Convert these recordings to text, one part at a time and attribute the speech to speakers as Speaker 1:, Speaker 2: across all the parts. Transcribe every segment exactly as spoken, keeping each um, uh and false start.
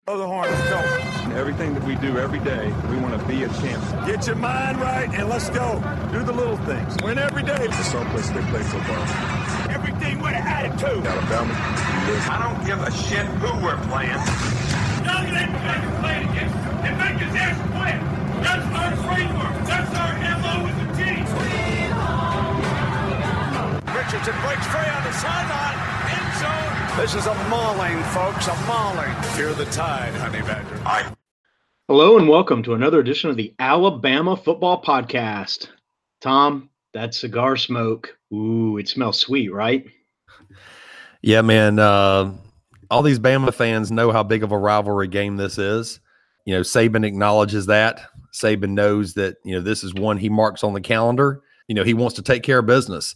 Speaker 1: Blow the horn, let's go.
Speaker 2: Everything that we do every day, we want to be a champion.
Speaker 1: Get your mind right and let's go. Do the little things. Win every day.
Speaker 2: It's a someplace they play football.
Speaker 1: Everything with an attitude.
Speaker 2: Alabama.
Speaker 3: I don't give a shit who we're playing.
Speaker 4: None of them players playing against us and make his ass quit. That's our framework. That's our M O as a team.
Speaker 1: Richardson breaks free on the sideline. End zone. This is a mauling, folks, a mauling. Fear the tide, honey badger.
Speaker 3: I
Speaker 5: Hello and welcome to another edition of the Alabama Football Podcast. Tom, that cigar smoke, ooh, it smells sweet, right?
Speaker 6: Yeah, man. Uh, all these Bama fans know how big of a rivalry game this is. You know, Saban acknowledges that. Saban knows that, you know, this is one he marks on the calendar. You know, he wants to take care of business.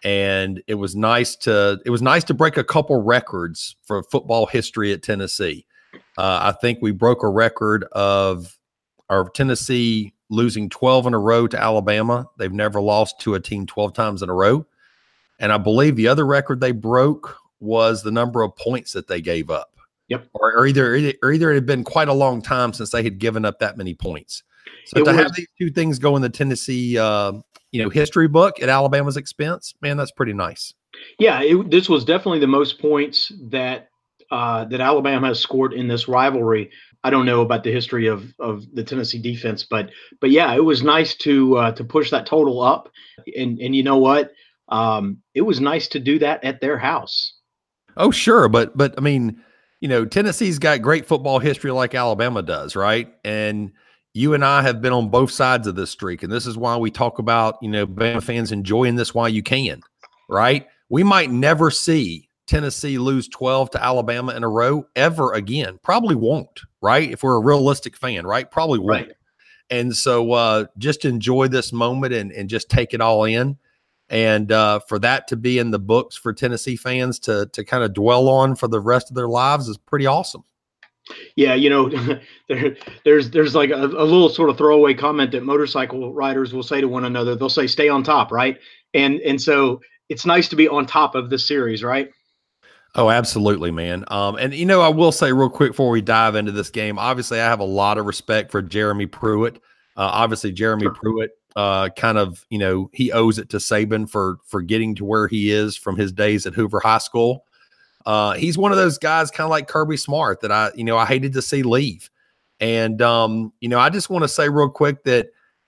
Speaker 6: And it was nice to it was nice to break a couple records for football history at Tennessee. Uh, I think we broke a record of our Tennessee losing twelve in a row to Alabama. They've never lost to a team twelve times in a row. And I believe the other record they broke was the number of points that they gave up.
Speaker 5: Yep.
Speaker 6: Or, or either or either it had been quite a long time since they had given up that many points. So
Speaker 5: It
Speaker 6: to
Speaker 5: was-
Speaker 6: have these two things go in the Tennessee uh, you know, history book at Alabama's expense, man, that's pretty nice.
Speaker 5: Yeah, it, this was definitely the most points that uh, that Alabama has scored in this rivalry. I don't know about the history of of the Tennessee defense, but but yeah, it was nice to uh, to push that total up. And and you know what? Um, it was nice to do that at their house.
Speaker 6: Oh, sure. But, but I mean, you know, Tennessee's got great football history like Alabama does, right? And you and I have been on both sides of this streak. And this is why we talk about, you know, Bama fans enjoying this while you can, right? We might never see Tennessee lose twelve to Alabama in a row ever again. Probably won't, right? If we're a realistic fan, right? Probably won't.
Speaker 5: Right.
Speaker 6: And so uh, just enjoy this moment and, and just take it all in. And uh, for that to be in the books for Tennessee fans to to kind of dwell on for the rest of their lives is pretty awesome.
Speaker 5: Yeah, you know, there, there's there's like a, a little sort of throwaway comment that motorcycle riders will say to one another. They'll say, "Stay on top," right? And and so it's nice to be on top of this series, right?
Speaker 6: Oh, absolutely, man. Um, and, you know, I will say real quick before we dive into this game, obviously I have a lot of respect for Jeremy Pruitt. Uh, obviously, Jeremy
Speaker 5: Sure.
Speaker 6: Pruitt uh, kind of, you know, he owes it to Saban for, for getting to where he is from his days at Hoover High School. Uh, he's one of those guys kind of like Kirby Smart that I, you know, I hated to see leave. And, um, you know, I just want to say real quick that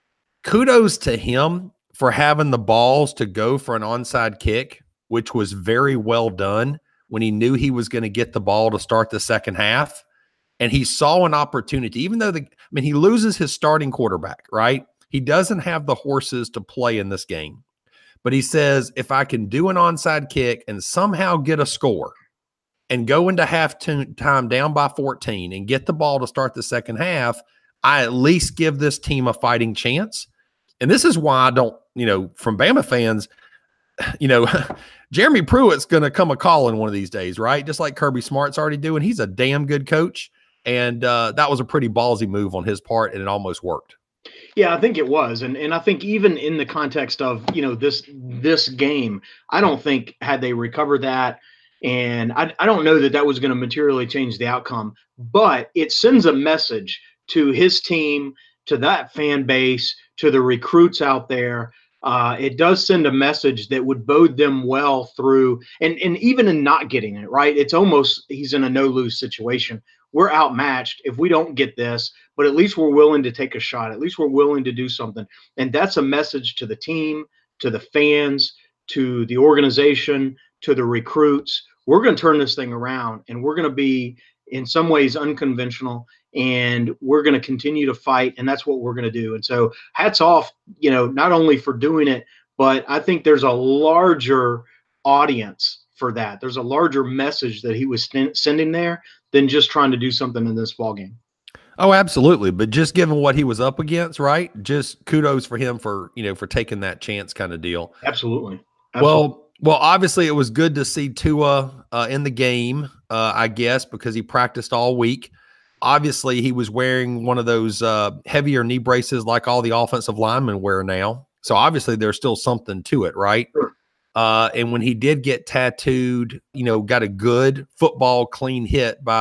Speaker 6: kudos to him for having the balls to go for an onside kick, which was very well done when he knew he was going to get the ball to start the second half. And he saw an opportunity, even though the, I mean, he loses his starting quarterback, right? He doesn't have the horses to play in this game, but he says, if I can do an onside kick and somehow get a score and go into halftime down by fourteen and get the ball to start the second half, I at least give this team a fighting chance. And this is why I don't, you know, from Bama fans, you know, Jeremy Pruitt's going to come a calling one of these days, right? Just like Kirby Smart's already doing. He's a damn good coach. And uh, that was a pretty ballsy move on his part, and it almost worked.
Speaker 5: Yeah, I think it was. And and I think even in the context of, you know, this this game, I don't think had they recovered that, and I, I don't know that that was going to materially change the outcome, but it sends a message to his team, to that fan base, to the recruits out there. Uh, it does send a message that would bode them well through, and, and even in not getting it, right? It's almost he's in a no-lose situation. We're outmatched if we don't get this, but at least we're willing to take a shot. At least we're willing to do something. And that's a message to the team, to the fans, to the organization, to the recruits. We're going to turn this thing around, and we're going to be in some ways unconventional, and we're going to continue to fight, and that's what we're going to do. And so hats off, you know, not only for doing it, but I think there's a larger audience for that. There's a larger message that he was st- sending there than just trying to do something in this ball game.
Speaker 6: Oh, absolutely. But just given what he was up against, right? Just kudos for him for, you know, for taking that chance kind of deal.
Speaker 5: Absolutely. Absolutely.
Speaker 6: Well, well, obviously it was good to see Tua uh, in the game, uh, I guess, because he practiced all week. Obviously, he was wearing one of those uh, heavier knee braces like all the offensive linemen wear now. So obviously there's still something to it, right?
Speaker 5: Sure.
Speaker 6: Uh, and when he did get tattooed, you know, got a good football clean hit by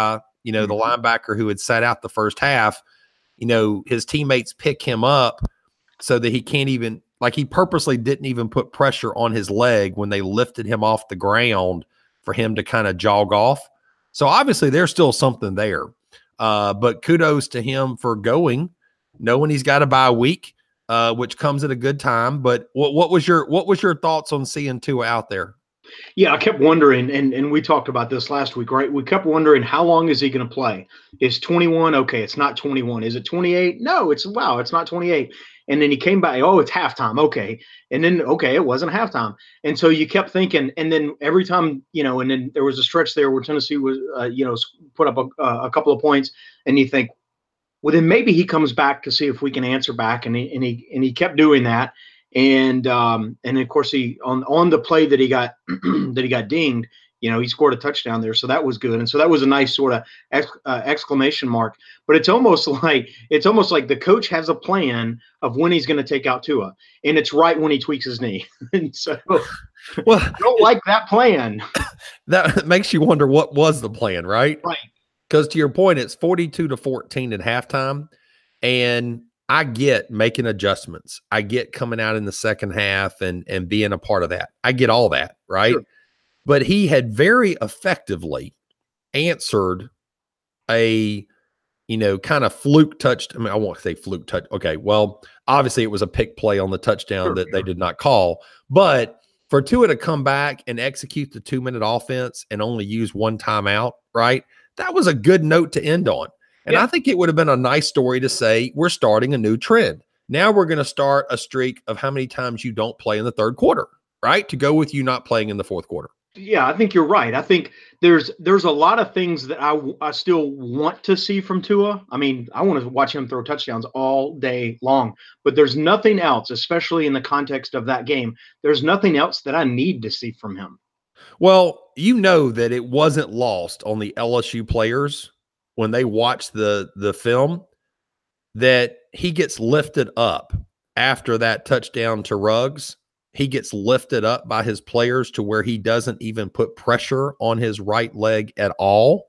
Speaker 6: you know, the linebacker who had sat out the first half, you know, his teammates pick him up so that he can't even, like he purposely didn't even put pressure on his leg when they lifted him off the ground for him to kind of jog off. So obviously there's still something there. Uh, but kudos to him for going, knowing he's got a bye week, uh, which comes at a good time. But what, what was your, what was your thoughts on seeing Tua out there?
Speaker 5: Yeah, I kept wondering, and, and we talked about this last week, right? We kept wondering, how long is he going to play? Is twenty-one? Okay, it's not twenty-one. Is it twenty-eight? No, it's, wow, it's not twenty-eight. And then he came back, oh, it's halftime. Okay. And then, okay, it wasn't halftime. And so you kept thinking, and then every time, you know, and then there was a stretch there where Tennessee was, uh, you know, put up a, uh, a couple of points, and you think, well, then maybe he comes back to see if we can answer back. And he, and he, and he kept doing that. And um, and of course he on on the play that he got that he got dinged, you know, he scored a touchdown there, so that was good. And so that was a nice sort of ex, uh, exclamation mark. But it's almost like it's almost like the coach has a plan of when he's going to take out Tua, and it's right when he tweaks his knee. And so, well, I don't like that plan.
Speaker 6: That makes you wonder what was the plan, right?
Speaker 5: Right.
Speaker 6: Because to your point, it's forty-two to fourteen at halftime, and I get making adjustments. I get coming out in the second half and, and being a part of that. I get all that, right? Sure. But he had very effectively answered a, you know, kind of fluke touched. I mean, I won't say fluke touch. Okay, well, obviously it was a pick play on the touchdown sure, that sure. they did not call. But for Tua to come back and execute the two-minute offense and only use one timeout, right? That was a good note to end on. And yeah. I think it would have been a nice story to say, we're starting a new trend. Now we're going to start a streak of how many times you don't play in the third quarter, right? To go with you not playing in the fourth quarter.
Speaker 5: Yeah, I think you're right. I think there's there's a lot of things that I, I still want to see from Tua. I mean, I want to watch him throw touchdowns all day long. But there's nothing else, especially in the context of that game, there's nothing else that I need to see from him.
Speaker 6: Well, you know that it wasn't lost on the L S U players when they watch the the film that he gets lifted up after that touchdown to Ruggs. He gets lifted up by his players to where he doesn't even put pressure on his right leg at all.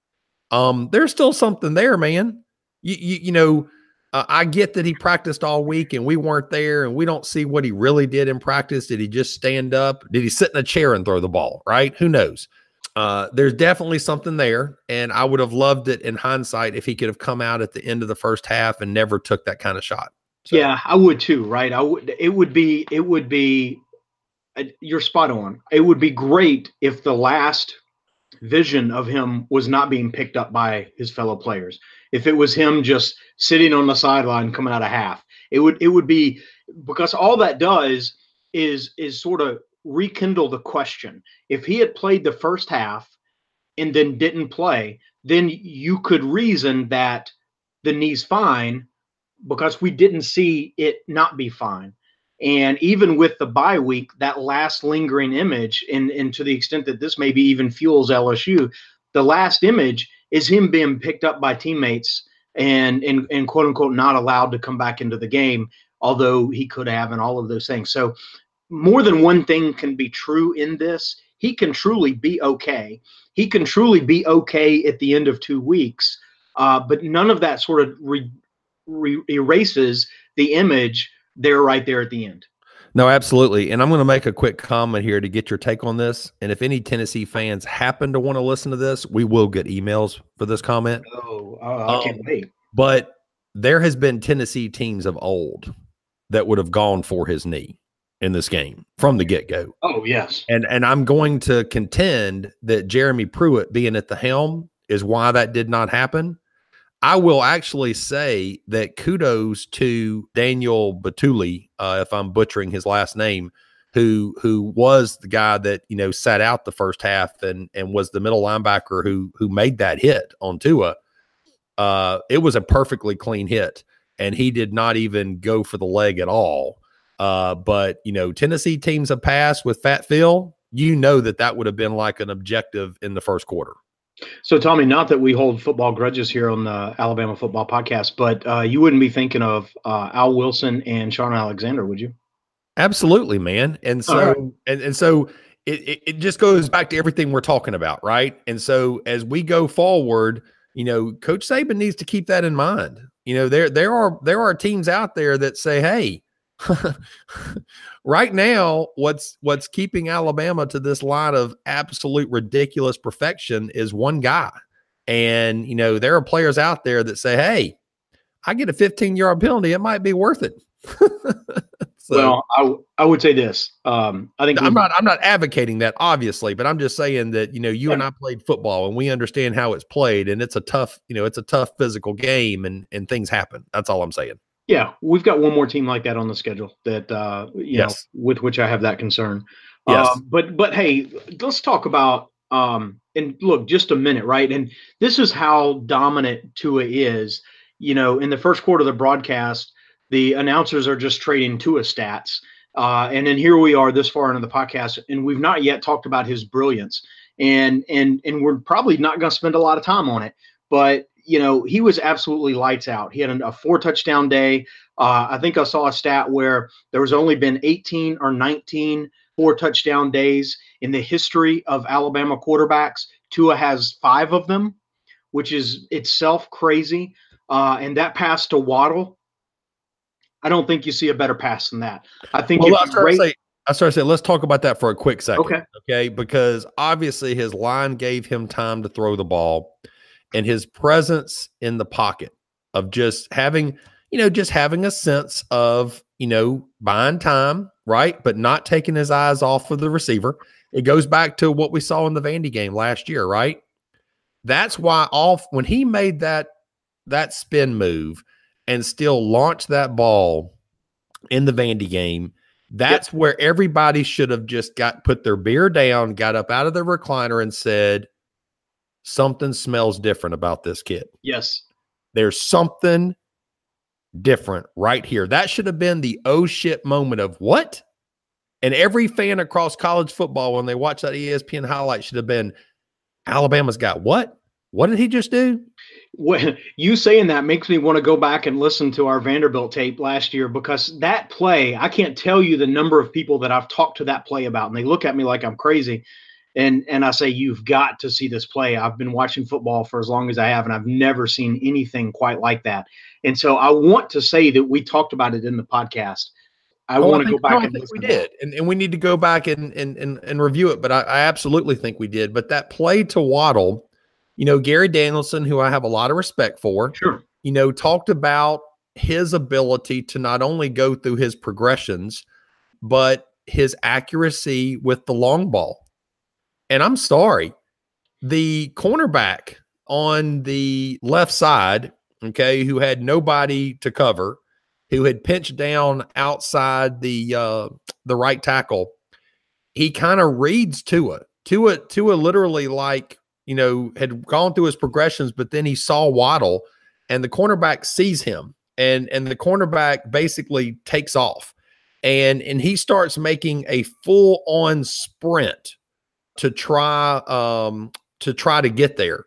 Speaker 6: Um, there's still something there, man. You, you, you know, uh, I get that he practiced all week and we weren't there and we don't see what he really did in practice. Did he just stand up? Did he sit in a chair and throw the ball, right? Who knows? Uh, there's definitely something there, and I would have loved it in hindsight if he could have come out at the end of the first half and never took that kind of shot. So.
Speaker 5: Yeah, I would too, right? I would. It would be. It would be. Uh, you're spot on. It would be great if the last vision of him was not being picked up by his fellow players. If it was him just sitting on the sideline coming out of half, it would. It would be because all that does is is sort of rekindle the question. If he had played the first half and then didn't play, then you could reason that the knee's fine because we didn't see it not be fine. And even with the bye week, that last lingering image, and, and to the extent that this maybe even fuels L S U, the last image is him being picked up by teammates and, and, and quote unquote, not allowed to come back into the game, although he could have, and all of those things. So more than one thing can be true in this. He can truly be okay. He can truly be okay at the end of two weeks, uh, but none of that sort of re, re, erases the image there right there at the end.
Speaker 6: No, absolutely. And I'm going to make a quick comment here to get your take on this. And if any Tennessee fans happen to want to listen to this, we will get emails for this comment.
Speaker 5: Oh, I can't um, wait.
Speaker 6: But there has been Tennessee teams of old that would have gone for his knee in this game from the get-go.
Speaker 5: Oh, yes.
Speaker 6: And and I'm going to contend that Jeremy Pruitt being at the helm is why that did not happen. I will actually say that kudos to Daniel Batuli, uh, if I'm butchering his last name, who who was the guy that, you know, sat out the first half and and was the middle linebacker who who made that hit on Tua. Uh, it was a perfectly clean hit, and he did not even go for the leg at all. Uh, but, you know, Tennessee teams have passed with Fat Phil. You know that that would have been like an objective in the first quarter.
Speaker 5: So, Tommy, not that we hold football grudges here on the Alabama Football Podcast, but uh, you wouldn't be thinking of uh, Al Wilson and Shaun Alexander, would you?
Speaker 6: Absolutely, man. And so, right. and, and so it, it, it just goes back to everything we're talking about, right? And so as we go forward, you know, Coach Saban needs to keep that in mind. You know, there there are there are teams out there that say, hey, right now, what's what's keeping Alabama to this line of absolute ridiculous perfection is one guy. And, you know, there are players out there that say, hey, I get a fifteen-yard penalty, it might be worth it. So,
Speaker 5: well, I, I would say this. Um, I think
Speaker 6: I'm not I'm not advocating that, obviously, but I'm just saying that, you know, you yeah. and I played football and we understand how it's played, and it's a tough, you know, it's a tough physical game, and and things happen. That's all I'm saying.
Speaker 5: Yeah, we've got one more team like that on the schedule that uh, you yes. know, with which I have that concern.
Speaker 6: Yes.
Speaker 5: Um, but but hey, let's talk about um, and look, just a minute, right? And this is how dominant Tua is. You know, in the first quarter of the broadcast, the announcers are just trading Tua stats. Uh, and then here we are this far into the podcast, and we've not yet talked about his brilliance. And and and we're probably not going to spend a lot of time on it. But, you know, he was absolutely lights out. He had a, a four-touchdown day. Uh, I think I saw a stat where there was only been eighteen or nineteen four-touchdown days in the history of Alabama quarterbacks. Tua has five of them, which is itself crazy. Uh, and that pass to Waddle, I don't think you see a better pass than that. I think
Speaker 6: well,
Speaker 5: if
Speaker 6: I
Speaker 5: you
Speaker 6: started
Speaker 5: rate-
Speaker 6: to say, I started to say, let's talk about that for a quick second.
Speaker 5: Okay.
Speaker 6: Okay. Because obviously his line gave him time to throw the ball, and his presence in the pocket of just having, you know, just having a sense of, you know, buying time, right? But not taking his eyes off of the receiver. It goes back to what we saw in the Vandy game last year, right? That's why off when he made that, that spin move and still launched that ball in the Vandy game, that's yep. where everybody should have just got put their beer down, got up out of the recliner and said, something smells different about this kid.
Speaker 5: Yes.
Speaker 6: There's something different right here. That should have been the oh shit moment of what? And every fan across college football, when they watch that E S P N highlight, should have been, Alabama's got what? What did he just do?
Speaker 5: Well, you saying that makes me want to go back and listen to our Vanderbilt tape last year, because that play, I can't tell you the number of people that I've talked to that play about, and they look at me like I'm crazy. And and I say, you've got to see this play. I've been watching football for as long as I have, and I've never seen anything quite like that. And so I want to say that we talked about it in the podcast. I
Speaker 6: oh,
Speaker 5: want
Speaker 6: I
Speaker 5: to
Speaker 6: think,
Speaker 5: go back
Speaker 6: no, I
Speaker 5: and
Speaker 6: think
Speaker 5: listen
Speaker 6: we
Speaker 5: to
Speaker 6: did. And, and we need to go back and, and, and, and review it. But I, I absolutely think we did. But that play to Waddle, you know, Gary Danielson, who I have a lot of respect for,
Speaker 5: sure,
Speaker 6: you know, talked about his ability to not only go through his progressions, but his accuracy with the long ball. And I'm sorry, the cornerback on the left side, okay, who had nobody to cover, who had pinched down outside the uh, the right tackle, he kind of reads Tua. Tua, Tua literally like, you know, had gone through his progressions, but then he saw Waddle, and the cornerback sees him, and and the cornerback basically takes off, and and he starts making a full on sprint to try um to try to get there,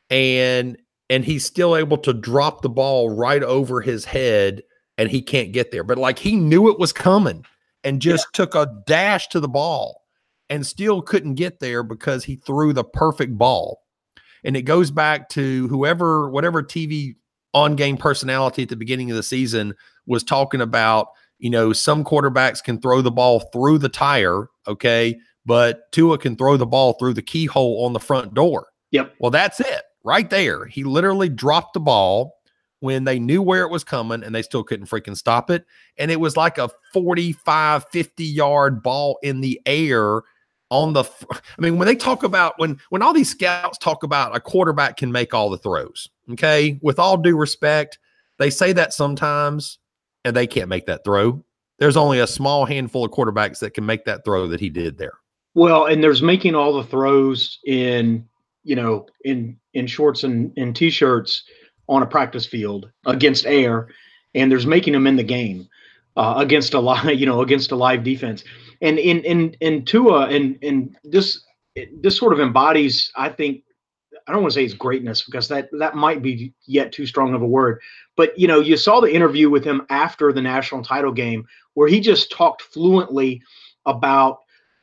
Speaker 6: and and he's still able to drop the ball right over his head, and he can't get there, but like he knew it was coming and just yeah. took a dash to the ball and still couldn't get there because he threw the perfect ball. And it goes back to whoever, whatever T V on-game personality at the beginning of the season was talking about, you know, some quarterbacks can throw the ball through the tire, okay, but Tua can throw the ball through the keyhole on the front door.
Speaker 5: Yep.
Speaker 6: Well, that's it right there. He literally dropped the ball when they knew where it was coming, and they still couldn't freaking stop it. And it was like a forty-five, fifty-yard ball in the air on the – I mean, when they talk about – when when all these scouts talk about a quarterback can make all the throws, okay, with all due respect, they say that sometimes, and they can't make that throw. There's only a small handful of quarterbacks that can make that throw that he did there.
Speaker 5: Well, and there's making all the throws in, you know, in in shorts and, and T-shirts on a practice field against air, and there's making them in the game uh, against a live, you know, against a live defense. And in in in Tua, and and this this sort of embodies, I think, I don't want to say it's greatness, because that that might be yet too strong of a word. But, you know, you saw the interview with him after the national title game where he just talked fluently about,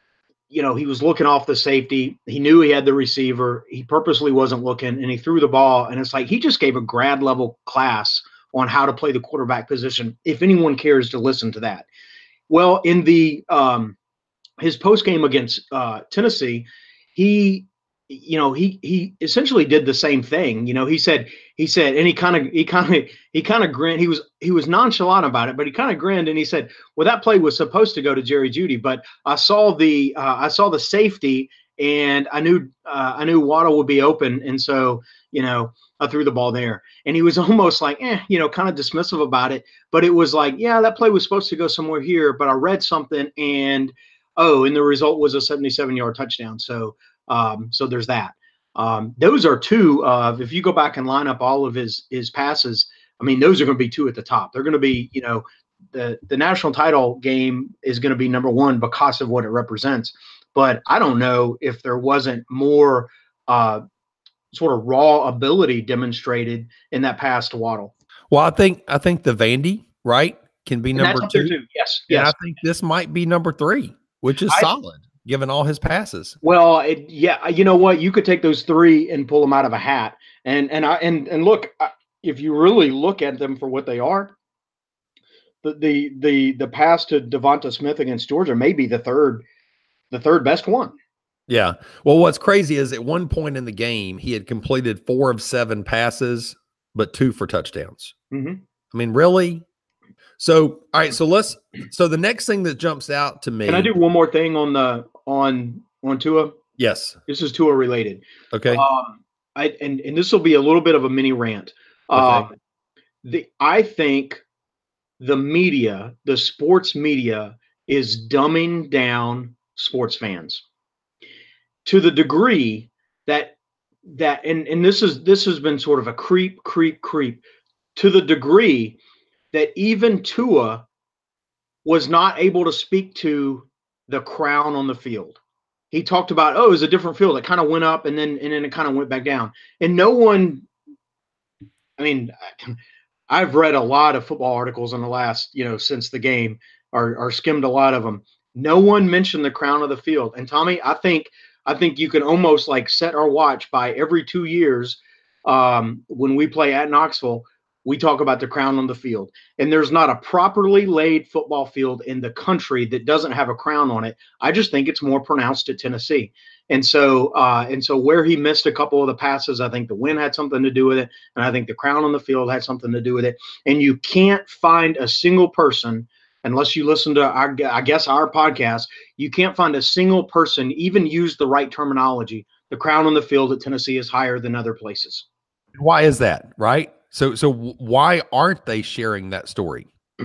Speaker 5: you know, he was looking off the safety. He knew he had the receiver. He purposely wasn't looking, and he threw the ball. And it's like he just gave a grad level class on how to play the quarterback position, if anyone cares to listen to that. Well, in the um, his post game against uh, Tennessee, he, you know, he he essentially did the same thing. You know, he said he said, and he kind of he kind of he kind of grinned. He was he was nonchalant about it, but he kind of grinned and he said, "Well, that play was supposed to go to Jerry Jeudy, but I saw the uh, I saw the safety, and I knew uh, I knew Waddle would be open, and so you know I threw the ball there." And he was almost like, eh, you know, kind of dismissive about it. But it was like, yeah, that play was supposed to go somewhere here, but I read something, and oh, and the result was a seventy-seven yard touchdown. So. Um, so there's that. Um, those are two. Uh, if you go back and line up all of his his passes, I mean, those are going to be two at the top. They're going to be, you know, the the national title game is going to be number one because of what it represents. But I don't know if there wasn't more uh, sort of raw ability demonstrated in that pass to Waddle.
Speaker 6: Well, I think I think the Vandy right can be
Speaker 5: And
Speaker 6: number
Speaker 5: that's up there
Speaker 6: two.
Speaker 5: too. Yes,
Speaker 6: And
Speaker 5: yes.
Speaker 6: I think this might be number three, which is
Speaker 5: I-
Speaker 6: solid given all his passes.
Speaker 5: Well, it, yeah, you know what? You could take those three and pull them out of a hat, and and I and and look, I- if you really look at them for what they are, the the the the pass to Devonta Smith against Georgia may be the third, the third best one.
Speaker 6: Yeah. Well, what's crazy is at one point in the game, he had completed four of seven passes, but two for touchdowns.
Speaker 5: Mm-hmm.
Speaker 6: I mean, really? So, all right. So let's, so the next thing that jumps out to me.
Speaker 5: Can I do one more thing on the on on Tua?
Speaker 6: Yes.
Speaker 5: This is Tua related.
Speaker 6: Okay.
Speaker 5: Um, I and and this will be a little bit of a mini rant. Um,
Speaker 6: Okay.
Speaker 5: the I think the media, the sports media, is dumbing down sports fans to the degree that that and and this is this has been sort of a creep, creep, creep to the degree that even Tua was not able to speak to the crown on the field. He talked about, oh, it was a different field. It kind of went up and then and then it kind of went back down. And no one, I mean, I've read a lot of football articles in the last, you know, since the game, or, or skimmed a lot of them. No one mentioned the crown of the field. And Tommy, I think I think you can almost like set our watch by every two years um, when we play at Knoxville, we talk about the crown on the field. And there's not a properly laid football field in the country that doesn't have a crown on it. I just think it's more pronounced at Tennessee. And so uh, and so where he missed a couple of the passes, I think the wind had something to do with it. And I think the crown on the field had something to do with it. And you can't find a single person, unless you listen to, our, I guess, our podcast, you can't find a single person even use the right terminology. The crown on the field at Tennessee is higher than other places.
Speaker 6: Why is that? Right. So, so why aren't they sharing that story?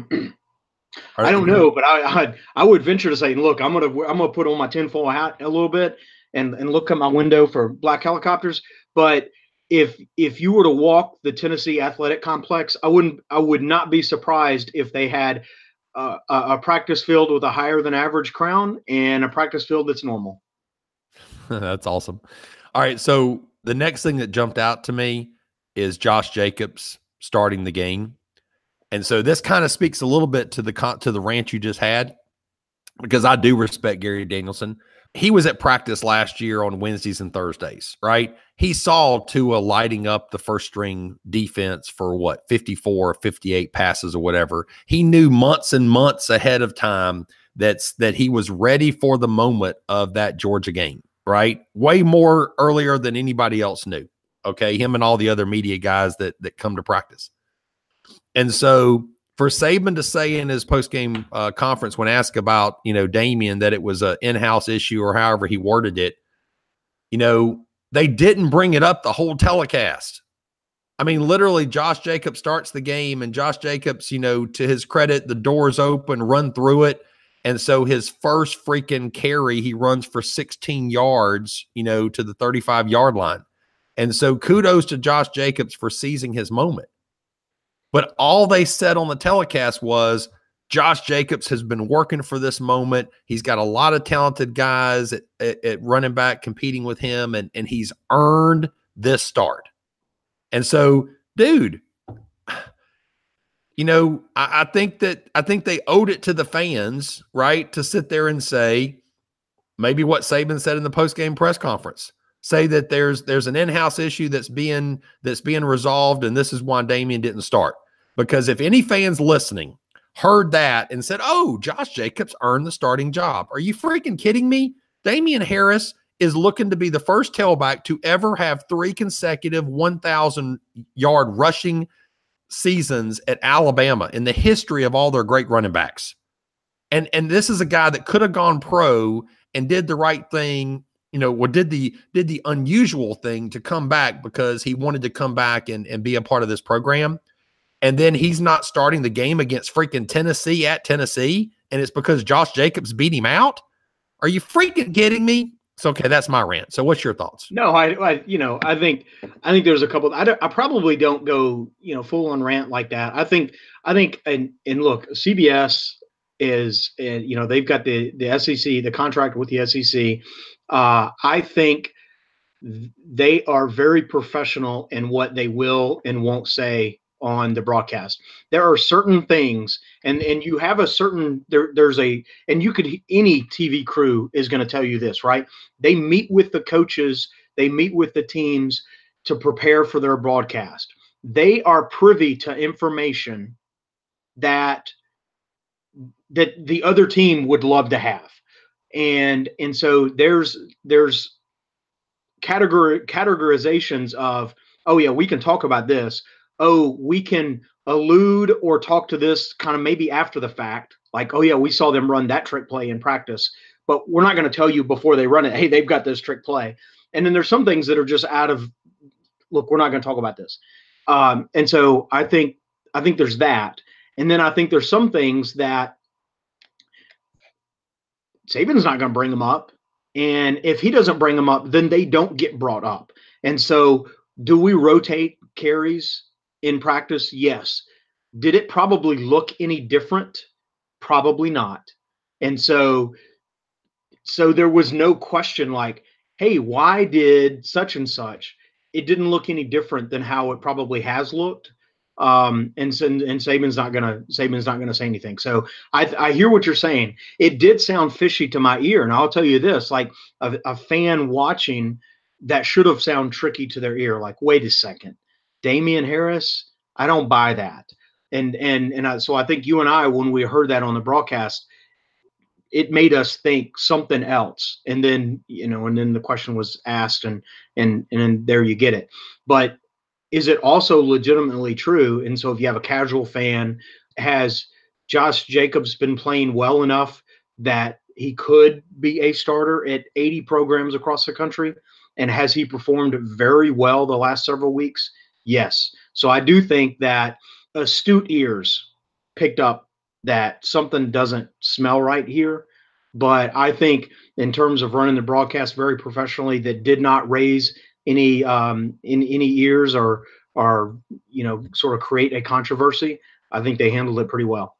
Speaker 5: I don't know, but I, I I would venture to say, look, I'm gonna I'm gonna put on my tinfoil hat a little bit and and look at my window for black helicopters. But if if you were to walk the Tennessee Athletic Complex, I wouldn't I would not be surprised if they had uh, a, a practice field with a higher than average crown and a practice field that's normal.
Speaker 6: That's awesome. All right, so the next thing that jumped out to me is Josh Jacobs starting the game. And so this kind of speaks a little bit to the to the rant you just had, because I do respect Gary Danielson. He was at practice last year on Wednesdays and Thursdays, right? He saw Tua lighting up the first string defense for what, fifty-four, fifty-eight passes or whatever. He knew months and months ahead of time that's that he was ready for the moment of that Georgia game, right? Way more earlier than anybody else knew. Okay, him and all the other media guys that that come to practice. And so for Saban to say in his postgame uh, conference when asked about, you know, Damian, that it was an in-house issue or however he worded it, you know, they didn't bring it up the whole telecast. I mean, literally Josh Jacobs starts the game and Josh Jacobs, you know, to his credit, the doors open, run through it. And so his first freaking carry, he runs for sixteen yards, you know, to the thirty-five yard line. And so kudos to Josh Jacobs for seizing his moment. But all they said on the telecast was Josh Jacobs has been working for this moment. He's got a lot of talented guys at, at, at running back competing with him, and, and he's earned this start. And so, dude, you know, I, I think that I think they owed it to the fans, right, to sit there and say, maybe what Saban said in the post-game press conference. Say that there's there's an in-house issue that's being that's being resolved, and this is why Damian didn't start. Because if any fans listening heard that and said, "Oh, Josh Jacobs earned the starting job," are you freaking kidding me? Damian Harris is looking to be the first tailback to ever have three consecutive one thousand yard rushing seasons at Alabama in the history of all their great running backs. And and this is a guy that could have gone pro and did the right thing, you know, or did the did the unusual thing to come back because he wanted to come back and, and be a part of this program. And then he's not starting the game against freaking Tennessee at Tennessee, and it's because Josh Jacobs beat him out. Are you freaking kidding me? So, okay, that's my rant. So what's your thoughts?
Speaker 5: No, I, I you know, I think, I think there's a couple, I, don't, I probably don't go, you know, full on rant like that. I think, I think, and, and look, C B S is, and you know, they've got the, the S E C, the contract with the S E C. Uh, I think they are very professional in what they will and won't say on the broadcast. There are certain things, and and you have a certain there there's a and you could any T V crew is going to tell you this, right? They meet with the coaches, they meet with the teams to prepare for their broadcast. They are privy to information that that the other team would love to have. And and so there's there's category categorizations of, oh yeah, we can talk about this. Oh, we can allude or talk to this kind of maybe after the fact, like, oh yeah, we saw them run that trick play in practice, but we're not going to tell you before they run it, hey, they've got this trick play. And then there's some things that are just out of, look, we're not going to talk about this. Um, and so I think, I think there's that. And then I think there's some things that Saban's not going to bring them up. And if he doesn't bring them up, then they don't get brought up. And so do we rotate carries in practice? Yes. Did it probably look any different? Probably not. And so, so there was no question like, hey, why did such and such? It didn't look any different than how it probably has looked. Um, and, and and Saban's not gonna Saban's not gonna say anything. So I I hear what you're saying. It did sound fishy to my ear, and I'll tell you this: like a, a fan watching, that should have sounded tricky to their ear. Like, wait a second, Damian Harris, I don't buy that. And and and I, so I think you and I, when we heard that on the broadcast, it made us think something else. And then you know, and then the question was asked, and and and then there you get it. But is it also legitimately true? And so if you have a casual fan, has Josh Jacobs been playing well enough that he could be a starter at eighty programs across the country? And has he performed very well the last several weeks? Yes. So I do think that astute ears picked up that something doesn't smell right here. But I think in terms of running the broadcast very professionally, that did not raise any um, in any ears or or you know sort of create a controversy. I think they handled it pretty well.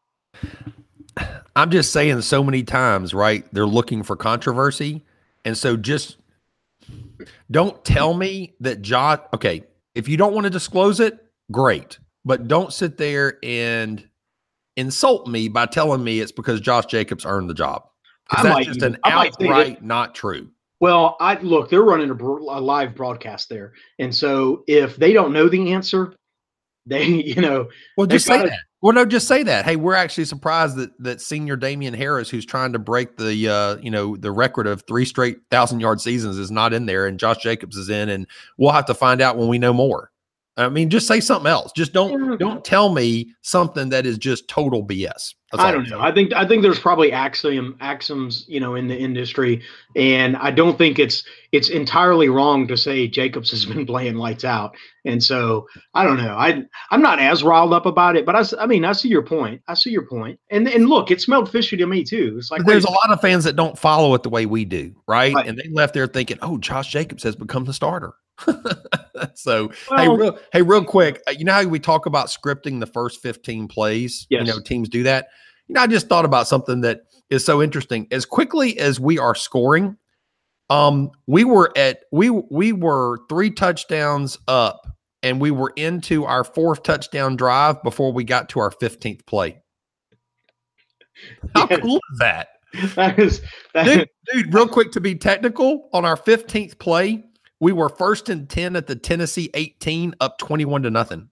Speaker 6: I'm just saying so many times, right? They're looking for controversy, and so just don't tell me that Josh. Okay, if you don't want to disclose it, great, but don't sit there and insult me by telling me it's because Josh Jacobs earned the job. That's might, just an outright not true.
Speaker 5: Well, I look, they're running a, a live broadcast there. And so if they don't know the answer, they, you know,
Speaker 6: well, just say gotta, that. Well, no, just say that. Hey, we're actually surprised that, that senior Damian Harris, who's trying to break the, uh, you know, the record of three straight thousand yard seasons, is not in there, and Josh Jacobs is in, and we'll have to find out when we know more. I mean, just say something else. Just don't don't tell me something that is just total B S. That's
Speaker 5: I don't know. I think I think there's probably axiom axioms, you know, in the industry, and I don't think it's it's entirely wrong to say Jacobs has been playing lights out. And so I don't know. I I'm not as riled up about it, but I, I mean I see your point. I see your point. And and look, it smelled fishy to me too. It's like
Speaker 6: there's a lot of fans that don't follow it the way we do, right? right? And they left there thinking, oh, Josh Jacobs has become the starter. so well, hey real, hey real quick, you know how we talk about scripting the first fifteen plays?
Speaker 5: Yes.
Speaker 6: You know, teams do that. You know, I just thought about something that is so interesting. As quickly as we are scoring, um, we were at we we were three touchdowns up, and we were into our fourth touchdown drive before we got to our fifteenth play. How
Speaker 5: yeah.
Speaker 6: cool is that?
Speaker 5: that is that
Speaker 6: dude, dude, real quick to be technical, on our fifteenth play, we were first and ten at the Tennessee eighteen, up twenty-one to nothing.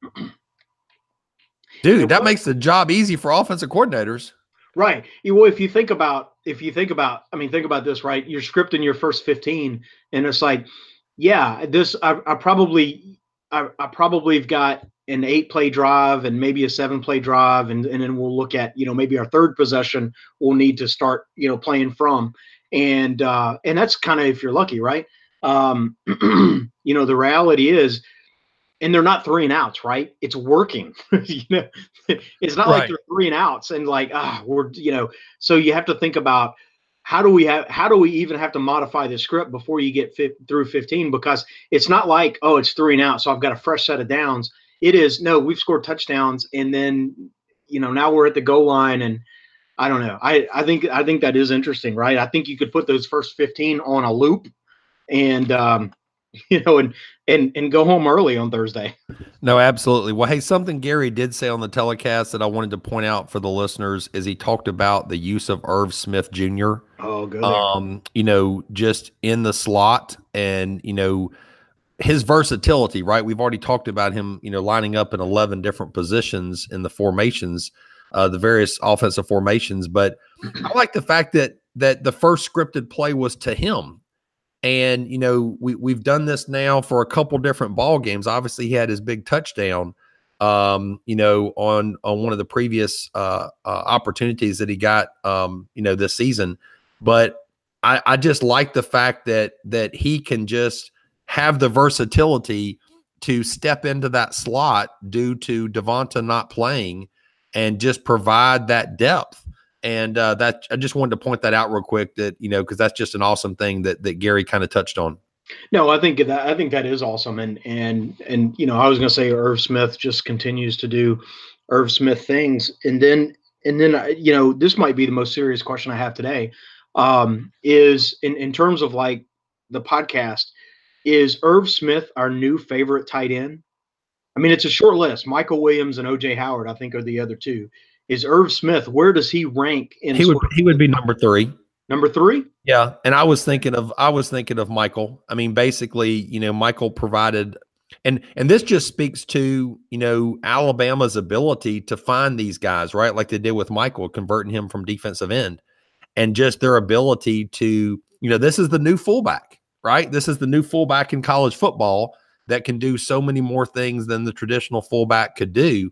Speaker 6: Dude, that makes the job easy for offensive coordinators.
Speaker 5: Right. Well, if you think about, if you think about, I mean, think about this, right? You're scripting your first fifteen, and it's like, yeah, this, I, I probably, I, I probably have got an eight play drive and maybe a seven play drive. And, and then we'll look at, you know, maybe our third possession we'll need to start, you know, playing from. And, uh, and that's kind of, if you're lucky, right? Um, you know, the reality is, and they're not three and outs, right? It's working. you know, it's not
Speaker 6: Right.
Speaker 5: like they're three and outs and like, ah, we're, you know, so you have to think about how do we have, how do we even have to modify the script before you get fi- through fifteen? Because it's not like, oh, it's three and out, so I've got a fresh set of downs. It is, no, we've scored touchdowns, and then, you know, now we're at the goal line, and I don't know. I, I think, I think that is interesting, right? I think you could put those first fifteen on a loop and, um, you know, and, and, and go home early on Thursday.
Speaker 6: No, absolutely. Well, hey, something Gary did say on the telecast that I wanted to point out for the listeners is he talked about the use of Irv Smith Junior
Speaker 5: Oh, good.
Speaker 6: Um, you know, just in the slot and, you know, his versatility, right? We've already talked about him, you know, lining up in eleven different positions in the formations, uh, the various offensive formations. But I like the fact that, that the first scripted play was to him. And, you know, we, we've done this now for a couple different ball games. Obviously, he had his big touchdown, um, you know, on, on one of the previous uh, uh, opportunities that he got, um, you know, this season. But I, I just like the fact that that he can just have the versatility to step into that slot due to Devonta not playing and just provide that depth. And uh, that I just wanted to point that out real quick that, you know, because that's just an awesome thing that that Gary kind of touched on.
Speaker 5: No, I think that I think that is awesome. And and and you know, I was going to say Irv Smith just continues to do Irv Smith things. And then and then uh, you know, this might be the most serious question I have today. Um, is in in terms of like the podcast, is Irv Smith our new favorite tight end? I mean, it's a short list. Michael Williams and O J Howard, I think, are the other two. Is Irv Smith, where does he rank in
Speaker 6: He would
Speaker 5: sort of-
Speaker 6: he would be number three.
Speaker 5: number three?
Speaker 6: Yeah, and I was thinking of I was thinking of Michael. I mean, basically, you know, Michael provided, and and this just speaks to, you know, Alabama's ability to find these guys, right? Like they did with Michael, converting him from defensive end, and just their ability to, you know, this is the new fullback, right? This is the new fullback in college football that can do so many more things than the traditional fullback could do.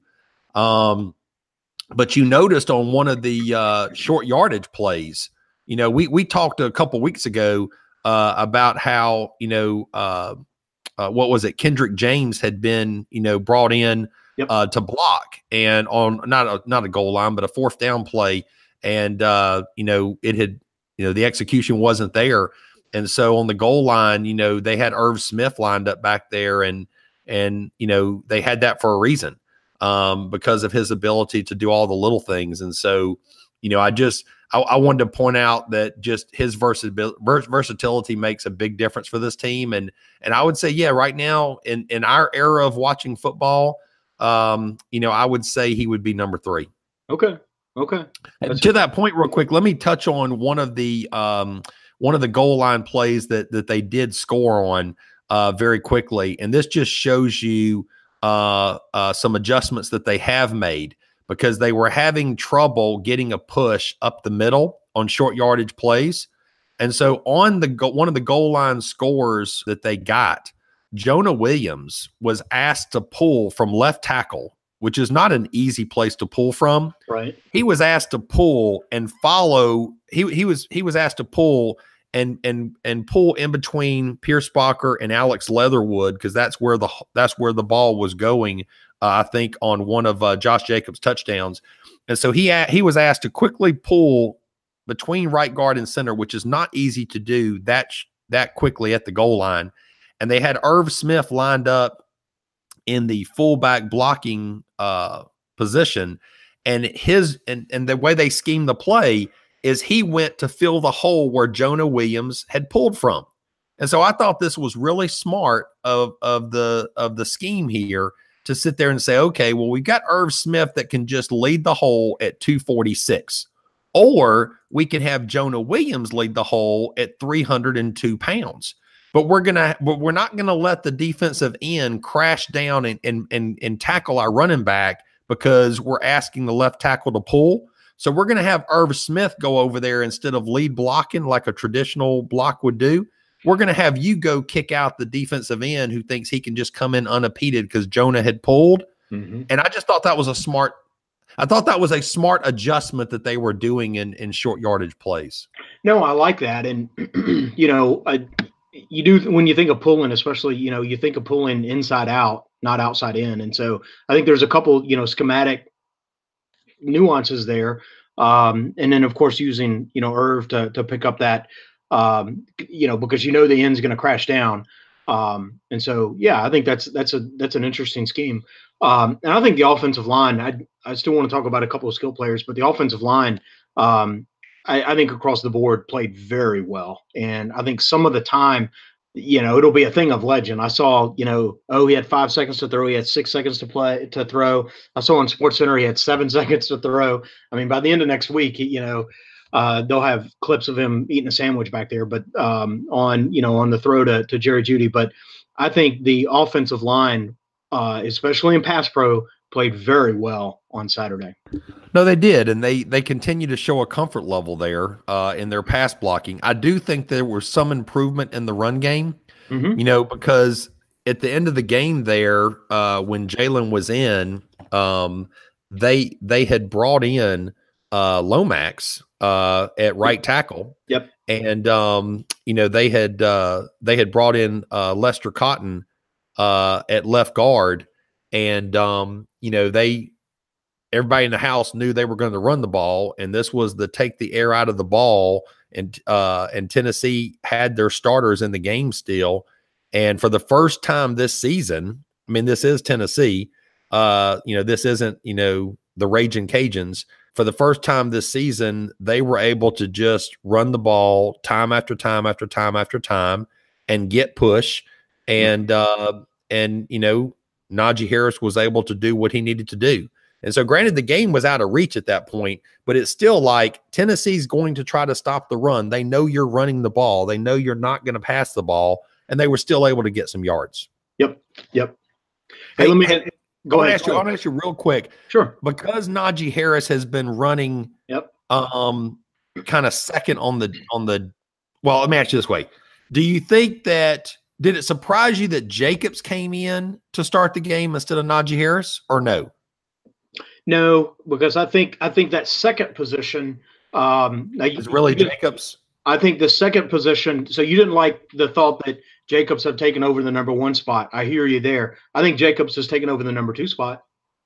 Speaker 6: Um, but you noticed on one of the uh, short yardage plays, you know, we we talked a couple weeks ago uh, about how, you know, uh, uh, what was it? Kendrick James had been, you know, brought in
Speaker 5: Yep.
Speaker 6: uh, to block and on not a not a goal line, but a fourth down play, and uh, you know, it had, you know, the execution wasn't there, and so on the goal line, you know, they had Irv Smith lined up back there, and and you know, they had that for a reason, um, because of his ability to do all the little things, and so, you know, I just. I, I wanted to point out that just his versatility, versatility makes a big difference for this team. And and I would say, yeah, right now in, in our era of watching football, um, you know, I would say he would be number three.
Speaker 5: Okay. Okay.
Speaker 6: And to that point, real quick, let me touch on one of the um, one of the goal line plays that that they did score on uh, very quickly. And this just shows you uh, uh, some adjustments that they have made, because they were having trouble getting a push up the middle on short yardage plays. And so on the go- one of the goal line scores that they got, Jonah Williams was asked to pull from left tackle, which is not an easy place to pull from.
Speaker 5: Right.
Speaker 6: He was asked to pull and follow. He he was he was asked to pull and and and pull in between Pierce Bacher and Alex Leatherwood, because that's where the that's where the ball was going. Uh, I think on one of uh, Josh Jacobs' touchdowns. And so he he was asked to quickly pull between right guard and center, which is not easy to do that, that quickly at the goal line. And they had Irv Smith lined up in the fullback blocking uh, position. And his and, and the way they schemed the play is he went to fill the hole where Jonah Williams had pulled from. And so I thought this was really smart of, of the of the scheme here, to sit there and say, okay, well, we've got Irv Smith that can just lead the hole at two forty-six. or we can have Jonah Williams lead the hole at three hundred two pounds. But we're gonna, but we're not gonna let the defensive end crash down and and and, and tackle our running back because we're asking the left tackle to pull. So we're gonna have Irv Smith go over there instead of lead blocking like a traditional block would do. We're gonna have you go kick out the defensive end who thinks he can just come in unimpeded because Jonah had pulled. Mm-hmm. And I just thought that was a smart. I thought that was a smart adjustment that they were doing in in short yardage plays.
Speaker 5: No, I like that, and you know. I, You do when you think of pulling, especially, you know, you think of pulling inside out, not outside in. And so I think there's a couple, you know, schematic nuances there. Um, and then, of course, using, you know, Irv to to pick up that, um, you know, because, you know, the end's going to crash down. Um, and so, yeah, I think that's that's a that's an interesting scheme. Um, and I think the offensive line, I I still want to talk about a couple of skill players, but the offensive line, um, I, I think across the board played very well. And I think some of the time, you know, it'll be a thing of legend. I saw, you know, oh, he had five seconds to throw. He had six seconds to play to throw. I saw on SportsCenter he had seven seconds to throw. I mean, by the end of next week, he, you know, uh, they'll have clips of him eating a sandwich back there, but um, on, you know, on the throw to, to Jerry Jeudy. But I think the offensive line, uh, especially in pass pro, played very well on Saturday.
Speaker 6: No, they did, and they they continue to show a comfort level there uh, in their pass blocking. I do think there was some improvement in the run game, mm-hmm. you know, because at the end of the game there, uh, when Jalen was in, um, they they had brought in uh, Lomax uh, at right tackle.
Speaker 5: Yep,
Speaker 6: and um, you know they had uh, they had brought in uh, Lester Cotton uh, at left guard, and um, you know they. Everybody in the house knew they were going to run the ball, and this was the take the air out of the ball. And uh, and Tennessee had their starters in the game still. And for the first time this season, I mean, this is Tennessee. Uh, you know, this isn't, you know, the Raging Cajuns. For the first time this season, they were able to just run the ball time after time after time after time and get push. And, uh, and you know, Najee Harris was able to do what he needed to do. And so granted, the game was out of reach at that point, but it's still like Tennessee's going to try to stop the run. They know you're running the ball. They know you're not going to pass the ball, and they were still able to get some yards.
Speaker 5: Yep, yep.
Speaker 6: Hey, hey let me hey, go ahead. I want to ask you real quick.
Speaker 5: Sure.
Speaker 6: Because Najee Harris has been running
Speaker 5: yep.
Speaker 6: um, kind of second on the on the – well, let me ask you this way. Do you think that – did it surprise you that Jacobs came in to start the game instead of Najee Harris, or no?
Speaker 5: No, because I think I think that second position um,
Speaker 6: is really Jacobs.
Speaker 5: I think the second position. So you didn't like the thought that Jacobs had taken over the number one spot. I hear you there. I think Jacobs has taken over the number two spot.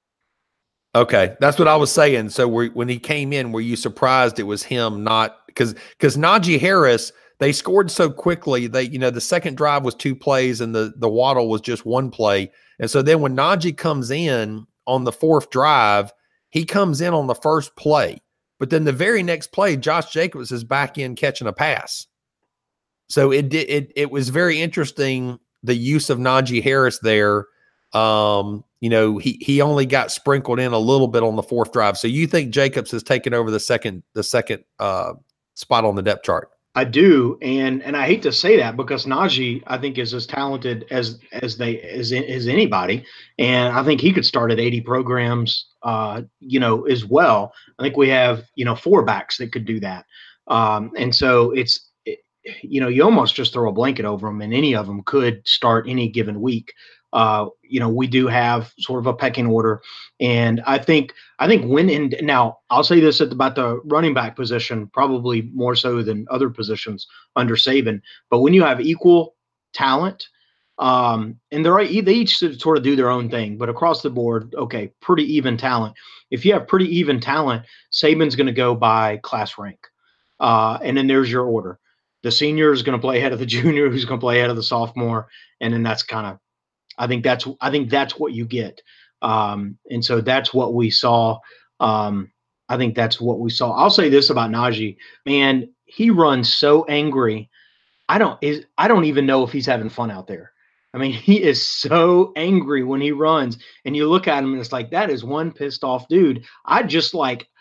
Speaker 6: Okay, that's what I was saying. So were, when he came in, were you surprised it was him? Not because because Najee Harris, they scored so quickly. They you know the second drive was two plays and the the Waddle was just one play. And so then when Najee comes in on the fourth drive, he comes in on the first play, but then the very next play, Josh Jacobs is back in catching a pass. So it did, it, it was very interesting, the use of Najee Harris there. Um, you know, he, he only got sprinkled in a little bit on the fourth drive. So you think Jacobs has taken over the second, the second uh, spot on the depth chart?
Speaker 5: I do, and and I hate to say that because Najee, I think, is as talented as as they as as anybody, and I think he could start at eighty programs, uh, you know, as well. I think we have you know four backs that could do that, um, and so it's it, you know you almost just throw a blanket over them, and any of them could start any given week. Uh, you know, we do have sort of a pecking order, and I think I think when in now I'll say this about the running back position, probably more so than other positions under Saban. But when you have equal talent, um, and they're they each sort of do their own thing, but across the board, okay, pretty even talent. If you have pretty even talent, Saban's going to go by class rank, uh, and then there's your order. The senior is going to play ahead of the junior, who's going to play ahead of the sophomore, and then that's kind of. I think that's I think that's what you get, um, and so that's what we saw. Um, I think that's what we saw. I'll say this about Najee, man, he runs so angry. I don't is I don't even know if he's having fun out there. I mean, he is so angry when he runs, and you look at him and it's like that is one pissed off dude. I just like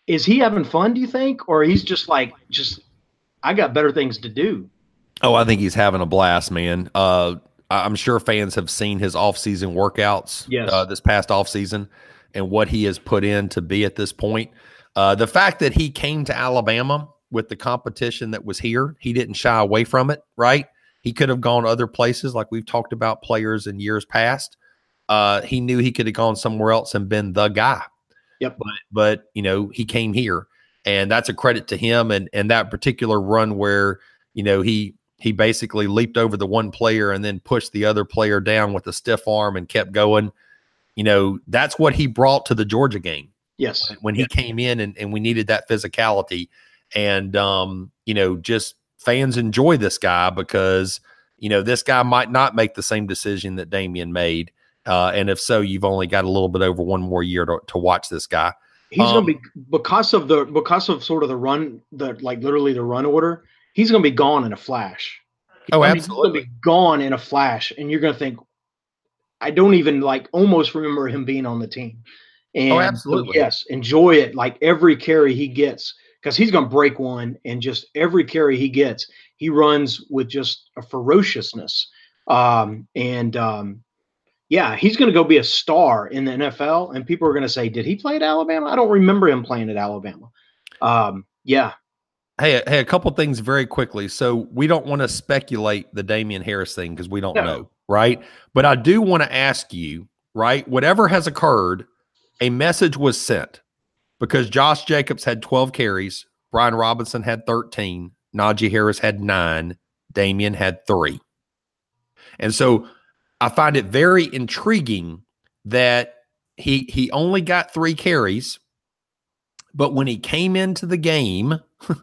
Speaker 5: is he having fun, do you think? Or he's just like, just, I got better things to do.
Speaker 6: Oh, I think he's having a blast, man. Uh, I'm sure fans have seen his off-season workouts
Speaker 5: yes.
Speaker 6: uh, this past off-season and what he has put in to be at this point. Uh, the fact that he came to Alabama with the competition that was here, he didn't shy away from it, right? He could have gone other places like we've talked about players in years past. Uh, he knew he could have gone somewhere else and been the guy.
Speaker 5: Yep.
Speaker 6: But, but, you know, he came here, and that's a credit to him. And, and that particular run where, you know, he, he basically leaped over the one player and then pushed the other player down with a stiff arm and kept going. You know, that's what he brought to the Georgia game.
Speaker 5: Yes.
Speaker 6: When, when he
Speaker 5: yeah.
Speaker 6: came in and, and we needed that physicality. And, um, you know, just fans enjoy this guy because, you know, this guy might not make the same decision that Damian made. Uh, and if so, you've only got a little bit over one more year to, to watch this guy.
Speaker 5: He's
Speaker 6: um,
Speaker 5: going to be, because of the, because of sort of the run, the like literally the run order, he's going to be gone in a flash.
Speaker 6: Oh,
Speaker 5: I mean,
Speaker 6: absolutely.
Speaker 5: He's going to be gone in a flash. And you're going to think, I don't even like almost remember him being on the team. And
Speaker 6: oh, absolutely.
Speaker 5: Yes. Enjoy it. Like every carry he gets, because he's going to break one, and just every carry he gets, he runs with just a ferociousness. Um, and um, yeah, he's going to go be a star in the N F L, and people are going to say, did he play at Alabama? I don't remember him playing at Alabama. Um, yeah.
Speaker 6: Hey, hey, a couple things very quickly. So we don't want to speculate the Damian Harris thing because we don't
Speaker 5: no.
Speaker 6: know, right? But I do want to ask you, right, whatever has occurred, a message was sent because Josh Jacobs had twelve carries, Brian Robinson had thirteen, Najee Harris had nine, Damian had three. And so I find it very intriguing that he he only got three carries, but when he came into the game,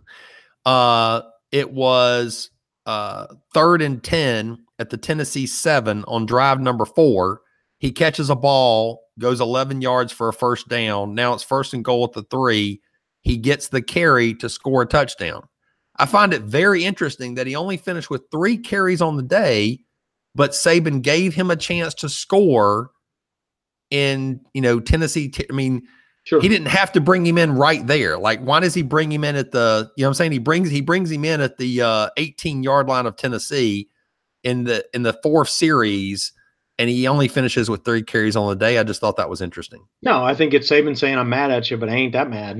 Speaker 6: uh, it was uh, third and ten at the Tennessee seven on drive number four. He catches a ball, goes eleven yards for a first down. Now it's first and goal at the three. He gets the carry to score a touchdown. I find it very interesting that he only finished with three carries on the day, but Saban gave him a chance to score in, you know, Tennessee. I mean,
Speaker 5: Sure.
Speaker 6: He didn't have to bring him in right there. Like, why does he bring him in at the, you know what I'm saying? He brings, he brings him in at the uh, eighteen yard line of Tennessee in the, in the fourth series, and he only finishes with three carries on the day. I just thought that was interesting.
Speaker 5: No, I think it's Saban saying I'm mad at you, but I ain't that mad.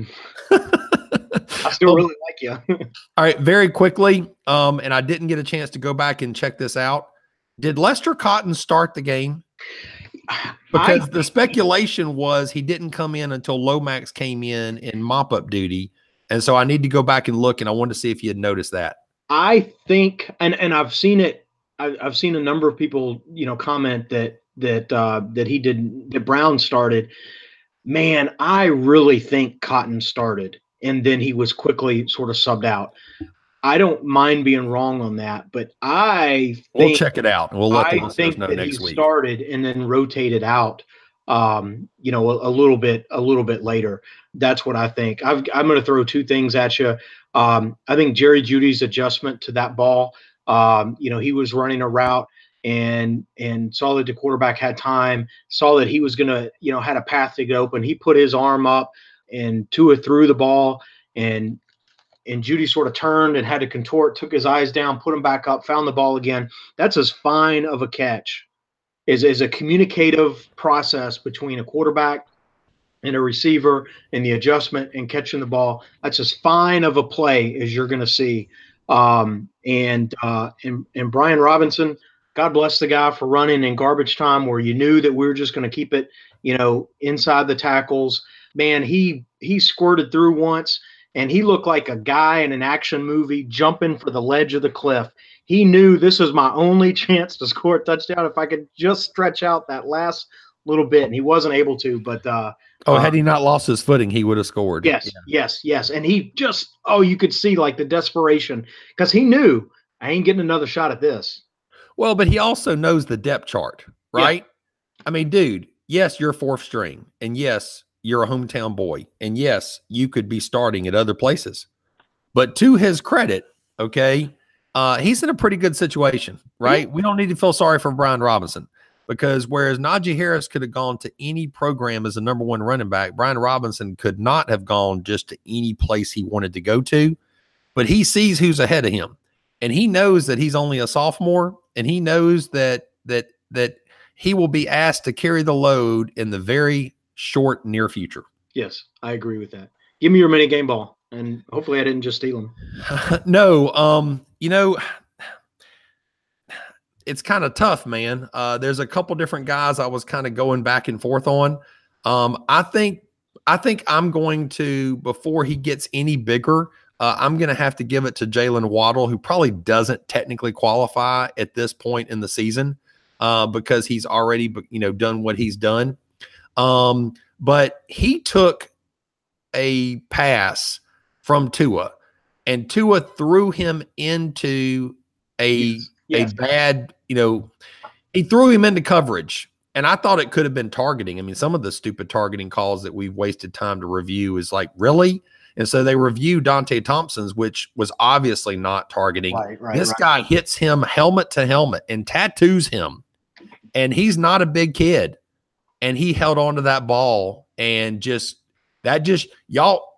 Speaker 5: I still really like you.
Speaker 6: All right. Very quickly. Um, and I didn't get a chance to go back and check this out. Did Lester Cotton start the game? Because I, the speculation was he didn't come in until Lomax came in in mop-up duty. And so I need to go back and look, and I wanted to see if you had noticed that.
Speaker 5: I think, and, and I've seen it, I, I've seen a number of people, you know, comment that that uh, that he did, that Brown started. Man, I really think Cotton started, and then he was quickly sort of subbed out. I don't mind being wrong on that, but I think
Speaker 6: we'll check it out. We'll let
Speaker 5: I think
Speaker 6: know
Speaker 5: that
Speaker 6: next
Speaker 5: he
Speaker 6: week.
Speaker 5: Started and then rotated out, um, you know, a, a little bit, a little bit later. That's what I think. I've, I'm going to throw two things at you. Um, I think Jerry Jeudy's adjustment to that ball. Um, you know, he was running a route and and saw that the quarterback had time, saw that he was going to, you know, had a path to get open. He put his arm up and Tua threw the ball, and and Jeudy sort of turned and had to contort, took his eyes down, put him back up, found the ball again. That's as fine of a catch as, as a communicative process between a quarterback and a receiver and the adjustment and catching the ball. That's as fine of a play as you're going to see. Um, and, uh, and, and Brian Robinson, God bless the guy for running in garbage time where you knew that we were just going to keep it, you know, inside the tackles. Man, he, he squirted through once. And he looked like a guy in an action movie jumping for the ledge of the cliff. He knew this was my only chance to score a touchdown if I could just stretch out that last little bit. And he wasn't able to. But uh,
Speaker 6: oh,
Speaker 5: uh,
Speaker 6: had he not lost his footing, he would have scored.
Speaker 5: Yes,
Speaker 6: yeah.
Speaker 5: yes, yes. And he just, oh, you could see like the desperation because he knew I ain't getting another shot at this.
Speaker 6: Well, but he also knows the depth chart, right? Yeah. I mean, dude, yes, you're fourth string. And yes, you're a hometown boy. And yes, you could be starting at other places. But to his credit, okay, uh, he's in a pretty good situation, right? We don't need to feel sorry for Brian Robinson. because whereas Najee Harris could have gone to any program as a number one running back, Brian Robinson could not have gone just to any place he wanted to go to, but he sees who's ahead of him, and he knows that he's only a sophomore, and he knows that that that he will be asked to carry the load in the very short near future.
Speaker 5: Yes, I agree with that. Give me your mini game ball, and hopefully I didn't just steal them.
Speaker 6: no, um, you know, it's kind of tough, man. Uh, there's a couple different guys I was kind of going back and forth on. Um, I think, I think I'm going to, before he gets any bigger, uh, I'm going to have to give it to Jalen Waddle, who probably doesn't technically qualify at this point in the season uh, because he's already, you know, done what he's done. Um, but he took a pass from Tua, and Tua threw him into a yes. Yes. a bad, you know, he threw him into coverage, and I thought it could have been targeting. I mean, some of the stupid targeting calls that we've wasted time to review is like, really? And so they review Dante Thompson's, which was obviously not targeting.
Speaker 5: Right, right,
Speaker 6: this
Speaker 5: right.
Speaker 6: guy hits him helmet to helmet and tattoos him, and he's not a big kid. And he held on to that ball, and just that just y'all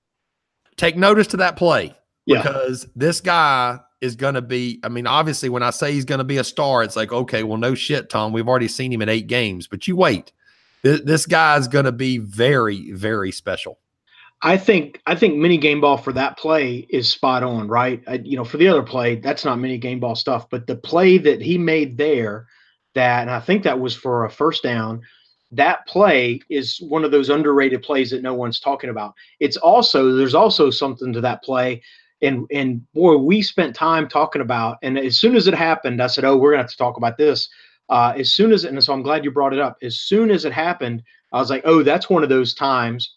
Speaker 6: take notice to that play
Speaker 5: yeah.
Speaker 6: because this guy is going to be, I mean, obviously when I say he's going to be a star, it's like, okay, well, no shit, Tom, we've already seen him in eight games, but you wait, this, this guy is going to be very, very special.
Speaker 5: I think, I think mini game ball for that play is spot on, right? I, you know, for the other play, that's not mini game ball stuff, but the play that he made there, that, and I think that was for a first down, that play is one of those underrated plays that no one's talking about. It's also, there's also something to that play. And, and boy, we spent time talking about, and as soon as it happened, I said, oh, we're going to have to talk about this. Uh, as soon as, and so I'm glad you brought it up. As soon as it happened, I was like, oh, that's one of those times,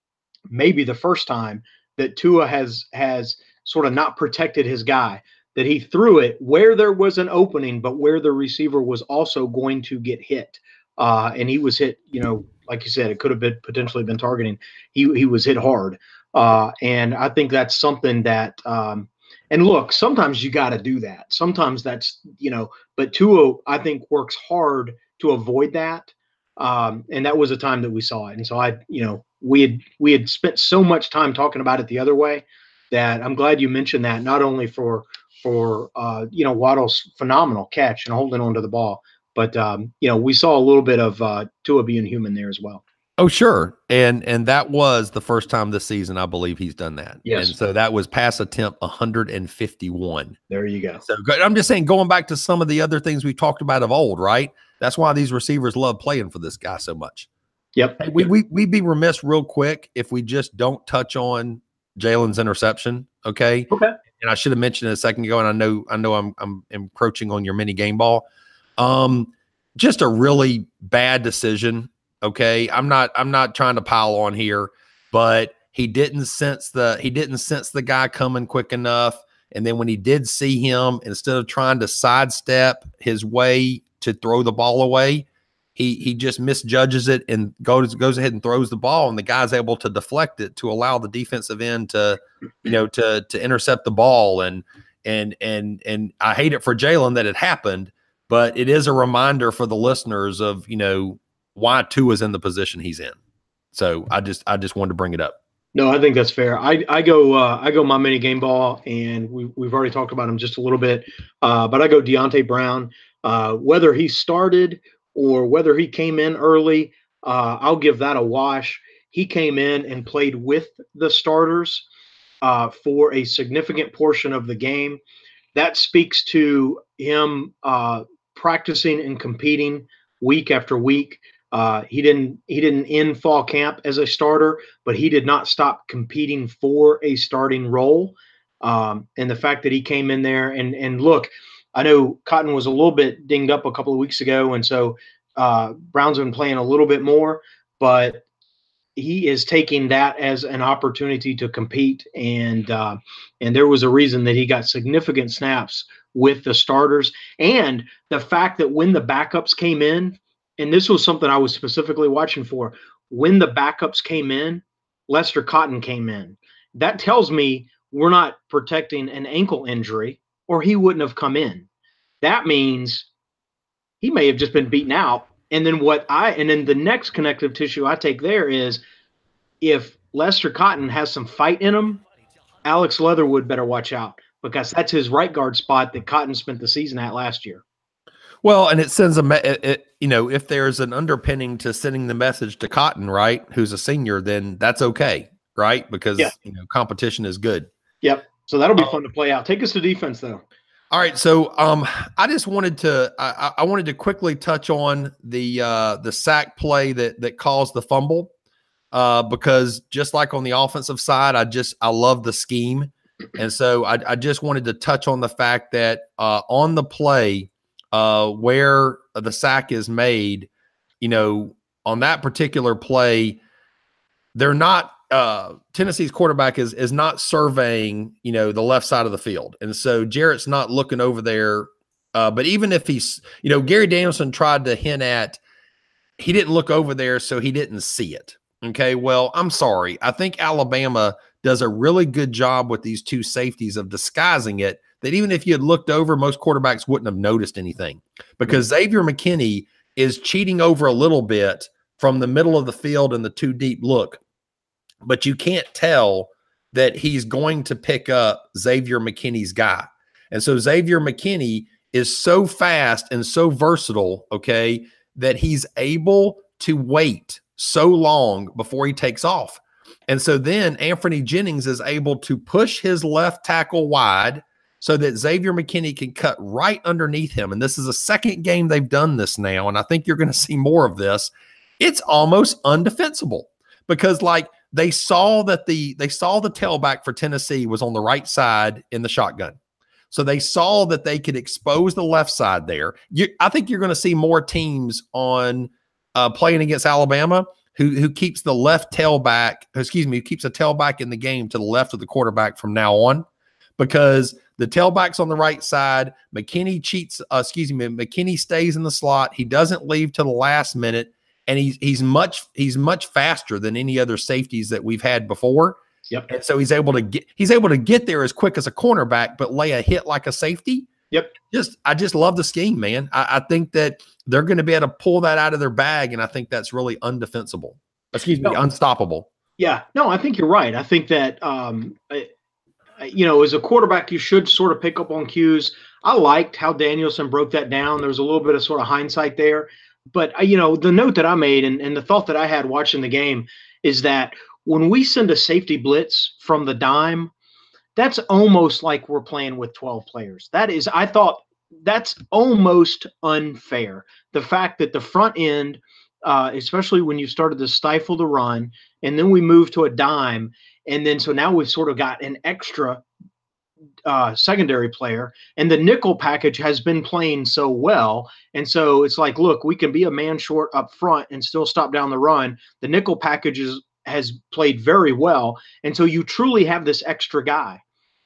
Speaker 5: maybe the first time that Tua has, has sort of not protected his guy, that he threw it where there was an opening, but where the receiver was also going to get hit. Uh, and he was hit, you know, like you said, it could have been potentially been targeting. He he was hit hard. Uh, and I think that's something that, um, and look, sometimes you got to do that. Sometimes that's, you know, but Tua, I think, works hard to avoid that. Um, and that was a time that we saw it. And so I, you know, we had, we had spent so much time talking about it the other way that I'm glad you mentioned that, not only for, for, uh, you know, Waddle's phenomenal catch and holding on to the ball, but, um, you know, we saw a little bit of uh, Tua being human there as well.
Speaker 6: Oh, sure. And and that was the first time this season, I believe he's done that.
Speaker 5: Yes.
Speaker 6: And so that was pass attempt one hundred fifty-one.
Speaker 5: There you go.
Speaker 6: So I'm just saying, going back to some of the other things we talked about of old, right? That's why these receivers love playing for this guy so much.
Speaker 5: Yep.
Speaker 6: Hey, we, we, we'd be remiss real quick if we just don't touch on Jalen's interception. Okay.
Speaker 5: Okay.
Speaker 6: And I should have mentioned it a second ago, and I know I know I'm I'm encroaching on your mini game ball. Um, just a really bad decision. Okay, I'm not I'm not trying to pile on here, but he didn't sense the he didn't sense the guy coming quick enough. And then when he did see him, instead of trying to sidestep his way to throw the ball away, he he just misjudges it and goes goes ahead and throws the ball, and the guy's able to deflect it to allow the defensive end to, you know, to to intercept the ball. And and and and I hate it for Jalen that it happened, but it is a reminder for the listeners of, you know, why Tua is in the position he's in. So I just I just wanted to bring it up.
Speaker 5: No, I think that's fair. I I go uh, I go my mini game ball, and we we've already talked about him just a little bit, uh, but I go Deonte Brown. Uh, whether he started or whether he came in early, uh, I'll give that a wash. He came in and played with the starters uh, for a significant portion of the game. That speaks to him uh, practicing and competing week after week. Uh, he didn't he didn't end fall camp as a starter, but he did not stop competing for a starting role. Um, and the fact that he came in there and and look, I know Cotton was a little bit dinged up a couple of weeks ago, and so uh, Brown's been playing a little bit more, but he is taking that as an opportunity to compete. And uh, and there was a reason that he got significant snaps with the starters, and the fact that when the backups came in. And this was something I was specifically watching for. When the backups came in, Lester Cotton came in. That tells me we're not protecting an ankle injury, or he wouldn't have come in. That means he may have just been beaten out. And then what I and then the next connective tissue I take there is if Lester Cotton has some fight in him, Alex Leatherwood better watch out because that's his right guard spot that Cotton spent the season at last year.
Speaker 6: Well, and it sends a, me- it, it, you know, if there's an underpinning to sending the message to Cotton, right, who's a senior, then that's okay, right? Because, yeah. you know, competition is good.
Speaker 5: Yep. So that'll be um, fun to play out. Take us to defense, though.
Speaker 6: All right. So um, I just wanted to, I, I wanted to quickly touch on the uh, the sack play that that caused the fumble uh, because just like on the offensive side, I just, I love the scheme. And so I, I just wanted to touch on the fact that uh, on the play, Uh, where the sack is made, you know, on that particular play, they're not uh, Tennessee's quarterback is is not surveying, you know, the left side of the field. And so Jarrett's not looking over there. Uh, but even if he's, you know, Gary Danielson tried to hint at he didn't look over there, so he didn't see it. Okay, well, I'm sorry. I think Alabama does a really good job with these two safeties of disguising it, that even if you had looked over, most quarterbacks wouldn't have noticed anything because mm-hmm. Xavier McKinney is cheating over a little bit from the middle of the field and the two deep look, but you can't tell that he's going to pick up Xavier McKinney's guy. And so Xavier McKinney is so fast and so versatile, okay, that he's able to wait so long before he takes off. And so then Anthony Jennings is able to push his left tackle wide so that Xavier McKinney can cut right underneath him. And this is a second game they've done this now, and I think you're going to see more of this. It's almost undefensible because, like, they saw that the they saw the tailback for Tennessee was on the right side in the shotgun. So they saw that they could expose the left side there. You, I think you're going to see more teams on uh, playing against Alabama who who keeps the left tailback, excuse me, who keeps a tailback in the game to the left of the quarterback from now on, because the tailback's on the right side. McKinney cheats, uh, excuse me, McKinney stays in the slot. He doesn't leave to the last minute, and he's he's much he's much faster than any other safeties that we've had before.
Speaker 5: Yep.
Speaker 6: And so he's able to get he's able to get there as quick as a cornerback, but lay a hit like a safety.
Speaker 5: Yep.
Speaker 6: Just I just love the scheme, man. I, I think that they're going to be able to pull that out of their bag, and I think that's really undefensible. Excuse me, no. unstoppable.
Speaker 5: Yeah. No, I think you're right. I think that um, I, you know, as a quarterback, you should sort of pick up on cues. I liked how Danielson broke that down. There was a little bit of sort of hindsight there. But, you know, the note that I made and, and the thought that I had watching the game is that when we send a safety blitz from the dime, that's almost like we're playing with twelve players. That is, I thought that's almost unfair. The fact that the front end, uh, especially when you started to stifle the run, and then we moved to a dime, and then so now we've sort of got an extra uh, secondary player, and the nickel package has been playing so well. And so it's like, look, we can be a man short up front and still stop down the run. The nickel package is, has played very well. And so you truly have this extra guy.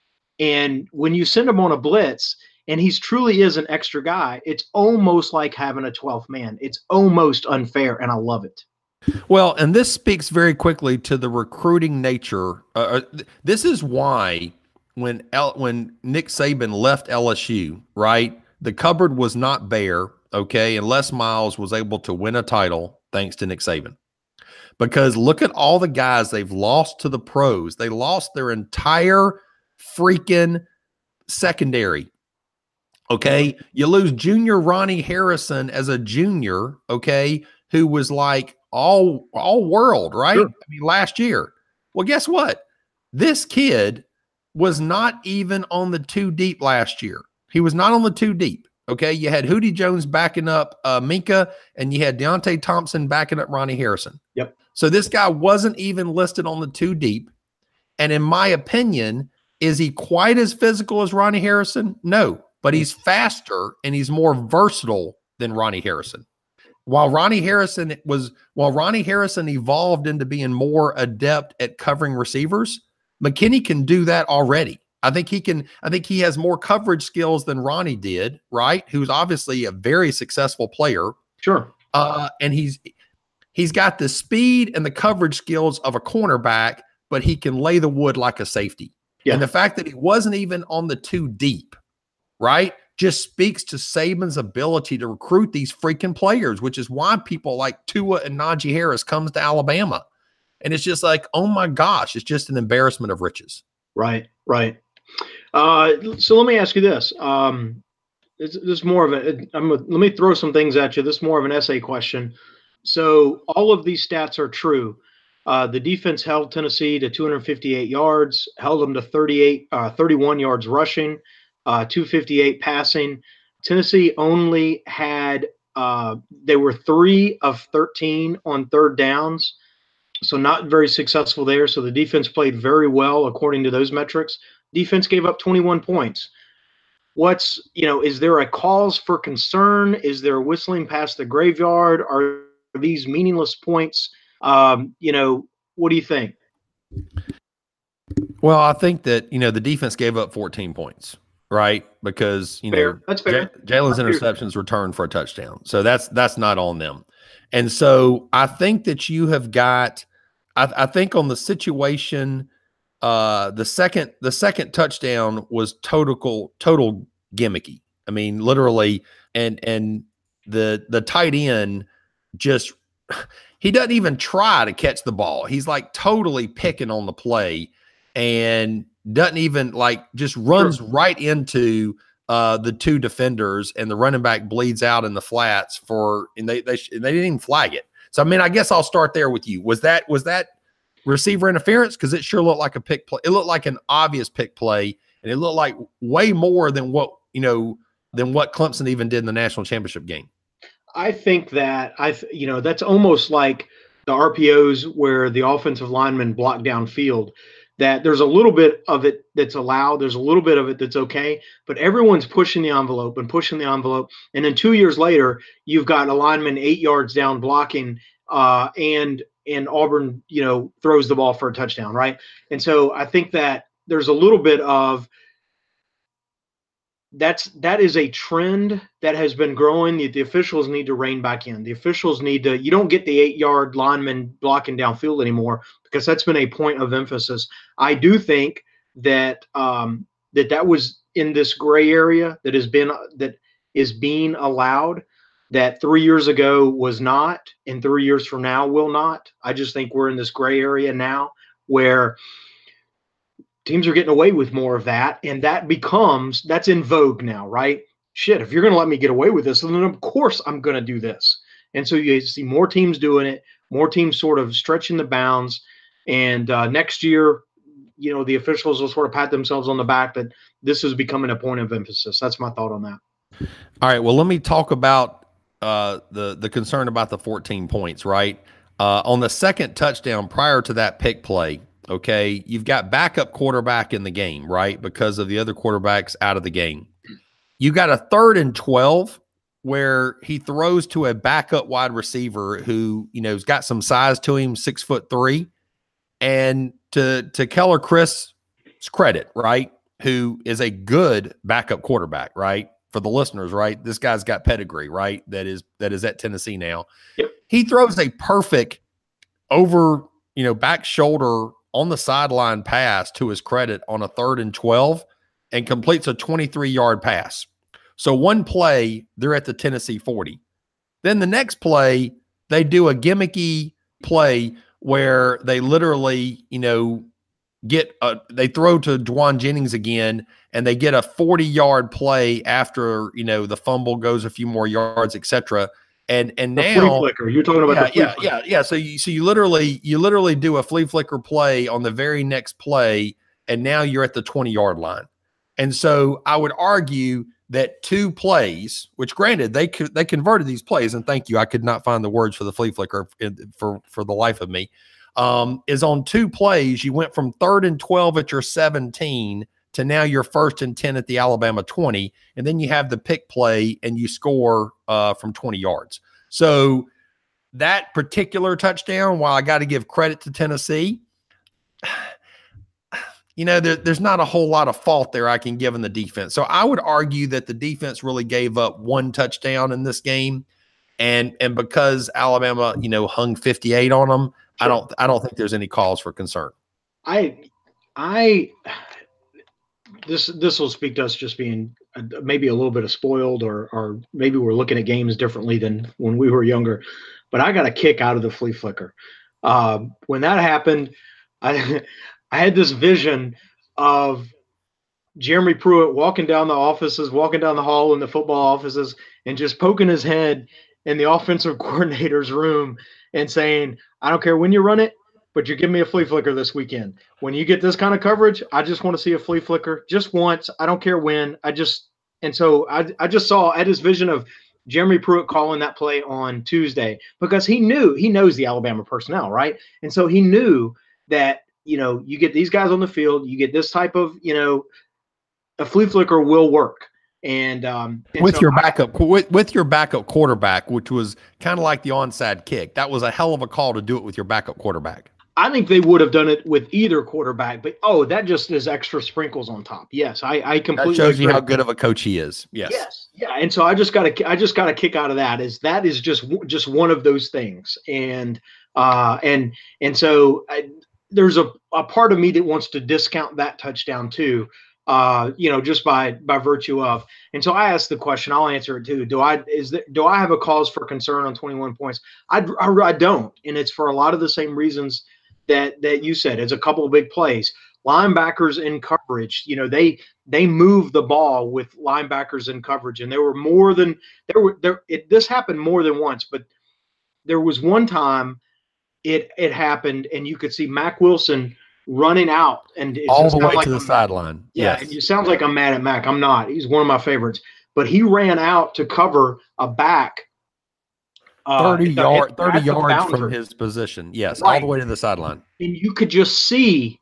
Speaker 5: And when you send him on a blitz and he's truly is an extra guy, it's almost like having a twelfth man. It's almost unfair, and I love it.
Speaker 6: Well, and this speaks very quickly to the recruiting nature. Uh, this is why when L, when Nick Saban left L S U, right, the cupboard was not bare, okay, and Les Miles was able to win a title thanks to Nick Saban. Because look at all the guys they've lost to the pros. They lost their entire freaking secondary. Okay, you lose junior Ronnie Harrison as a junior, okay, who was like all all world, right? Sure. I mean, last year. Well, guess what? This kid was not even on the two deep last year. He was not on the two deep. Okay, you had Hootie Jones backing up uh, Minka, and you had Deontay Thompson backing up Ronnie Harrison.
Speaker 5: Yep.
Speaker 6: So this guy wasn't even listed on the two deep. And in my opinion, is he quite as physical as Ronnie Harrison? No, but he's faster and he's more versatile than Ronnie Harrison. While Ronnie Harrison was, while Ronnie Harrison evolved into being more adept at covering receivers, McKinney can do that already. I think he can, I think he has more coverage skills than Ronnie did, right? Who's obviously a very successful player.
Speaker 5: Sure.
Speaker 6: Uh, and he's, he's got the speed and the coverage skills of a cornerback, but he can lay the wood like a safety. Yeah. And the fact that he wasn't even on the two deep, right? just speaks to Saban's ability to recruit these freaking players, which is why people like Tua and Najee Harris comes to Alabama. And it's just like, oh my gosh, it's just an embarrassment of riches.
Speaker 5: Right, right. Uh, so let me ask you this. Um, this, this is more of a, I'm a, let me throw some things at you. This is more of an essay question. So all of these stats are true. Uh, the defense held Tennessee to two hundred fifty-eight yards, held them to thirty-eight, uh, thirty-one yards rushing, uh, two fifty-eight passing. Tennessee only had, uh, they were three of thirteen on third downs, so not very successful there. So the defense played very well according to those metrics. Defense gave up twenty-one points. What's, you know, is there a cause for concern? Is there whistling past the graveyard? Are these meaningless points? Um, you know, what do you think?
Speaker 6: Well, I think that, you know, the defense gave up fourteen points, right? Because, you
Speaker 5: fair.
Speaker 6: know,
Speaker 5: That's fair.
Speaker 6: J- Jalen's
Speaker 5: That's
Speaker 6: interceptions fair. returned for a touchdown. So that's, that's not on them. And so I think that you have got, I, I think on the situation, uh, the second, the second touchdown was total, total gimmicky. I mean, literally, and, and the, the tight end just, he doesn't even try to catch the ball. He's like totally picking on the play and doesn't even like just runs sure. right into uh, the two defenders, and the running back bleeds out in the flats for, and they, they, they didn't even flag it. So, I mean, I guess I'll start there with you. Was that, was that receiver interference? Cause it sure looked like a pick play. It looked like an obvious pick play, and it looked like way more than what, you know, than what Clemson even did in the national championship game.
Speaker 5: I think that I, you know, that's almost like the R P Os where the offensive linemen block downfield. That there's a little bit of it that's allowed, there's a little bit of it that's okay, but everyone's pushing the envelope and pushing the envelope. And then two years later, you've got a lineman eight yards down blocking, uh, and and Auburn, you know, throws the ball for a touchdown, right? And so I think that there's a little bit of That's that is a trend that has been growing. The, the officials need to rein back in. The officials need to. You don't get the eight-yard lineman blocking downfield anymore because that's been a point of emphasis. I do think that um, that that was in this gray area that has been that is being allowed. That three years ago was not, and three years from now will not. I just think we're in this gray area now where teams are getting away with more of that, and that becomes – that's in vogue now, right? Shit, if you're going to let me get away with this, then of course I'm going to do this. And so you see more teams doing it, more teams sort of stretching the bounds, and uh, next year, you know, the officials will sort of pat themselves on the back that this is becoming a point of emphasis. That's my thought on that.
Speaker 6: All right, well, let me talk about uh, the, the concern about the fourteen points, right? Uh, on the second touchdown prior to that pick play – okay, you've got backup quarterback in the game, right? Because of the other quarterbacks out of the game. You got a third and twelve where he throws to a backup wide receiver who, you know, has got some size to him, six foot three. And to, to Keller Chris' credit, right, who is a good backup quarterback, right? For the listeners, right? This guy's got pedigree, right? That is, that is at Tennessee now.
Speaker 5: Yep.
Speaker 6: He throws a perfect over, you know, back shoulder on the sideline pass to his credit on a third and twelve and completes a twenty-three yard pass. So one play, they're at the Tennessee forty. Then the next play, they do a gimmicky play where they literally, you know, get a, they throw to Dwan Jennings again, and they get a forty yard play after, you know, the fumble goes a few more yards, et cetera. And and
Speaker 5: the
Speaker 6: now
Speaker 5: flea flicker. You're talking about
Speaker 6: yeah,
Speaker 5: the flea
Speaker 6: yeah,
Speaker 5: flicker.
Speaker 6: yeah, yeah. So you so you literally you literally do a flea flicker play on the very next play, and now you're at the twenty yard line. And so I would argue that two plays, which granted they could they converted these plays, and thank you, I could not find the words for the flea flicker for for the life of me. Um, is on two plays you went from third and twelve at your seventeen to now you're first and ten at the Alabama twenty, and then you have the pick play and you score uh, from twenty yards. So that particular touchdown, while I got to give credit to Tennessee, you know, there, there's not a whole lot of fault there I can give in the defense. So I would argue that the defense really gave up one touchdown in this game, and and because Alabama, you know, hung fifty-eight on them, I don't I don't think there's any cause for concern.
Speaker 5: I I this this will speak to us just being a, maybe a little bit of spoiled, or or maybe we're looking at games differently than when we were younger. But I got a kick out of the flea flicker. Uh, when that happened, I I had this vision of Jeremy Pruitt walking down the offices, walking down the hall in the football offices, and just poking his head in the offensive coordinator's room and saying, I don't care when you run it, but you give me a flea flicker this weekend. When you get this kind of coverage, I just want to see a flea flicker just once. I don't care when. I just – and so I, I just saw – I had this vision of Jeremy Pruitt calling that play on Tuesday because he knew – he knows the Alabama personnel, right? And so he knew that, you know, you get these guys on the field, you get this type of, you know, a flea flicker will work. And, um, and
Speaker 6: with
Speaker 5: so
Speaker 6: your
Speaker 5: I,
Speaker 6: backup, with, with your backup quarterback, which was kind of like the onside kick, that was a hell of a call to do it with your backup quarterback.
Speaker 5: I think they would have done it with either quarterback, but oh, that just is extra sprinkles on top. Yes, I, I completely.
Speaker 6: That shows
Speaker 5: agree.
Speaker 6: you how good of a coach he is. Yes.
Speaker 5: Yes. Yeah. And so I just got to, I just got a kick out of that. Is that is just just one of those things, and uh, and and so I, there's a a part of me that wants to discount that touchdown too. Uh, you know, just by by virtue of, and so I asked the question. I'll answer it too. Do I is there, do I have a cause for concern on twenty-one points? I, I I don't, and it's for a lot of the same reasons that that you said. It's a couple of big plays. Linebackers in coverage, you know, they they move the ball with linebackers in coverage, and there were more than there were there. It, this happened more than once, but there was one time it it happened, and you could see Mack Wilson running out, and it
Speaker 6: all the way
Speaker 5: like
Speaker 6: to the
Speaker 5: I'm,
Speaker 6: sideline.
Speaker 5: Yeah,
Speaker 6: yes.
Speaker 5: It sounds like I'm mad at Mack. I'm not. He's one of my favorites, but he ran out to cover a back.
Speaker 6: Uh, thirty
Speaker 5: the,
Speaker 6: yard, thirty yards
Speaker 5: boundary.
Speaker 6: From his position. Yes,
Speaker 5: right.
Speaker 6: All the way to the sideline.
Speaker 5: And you could just see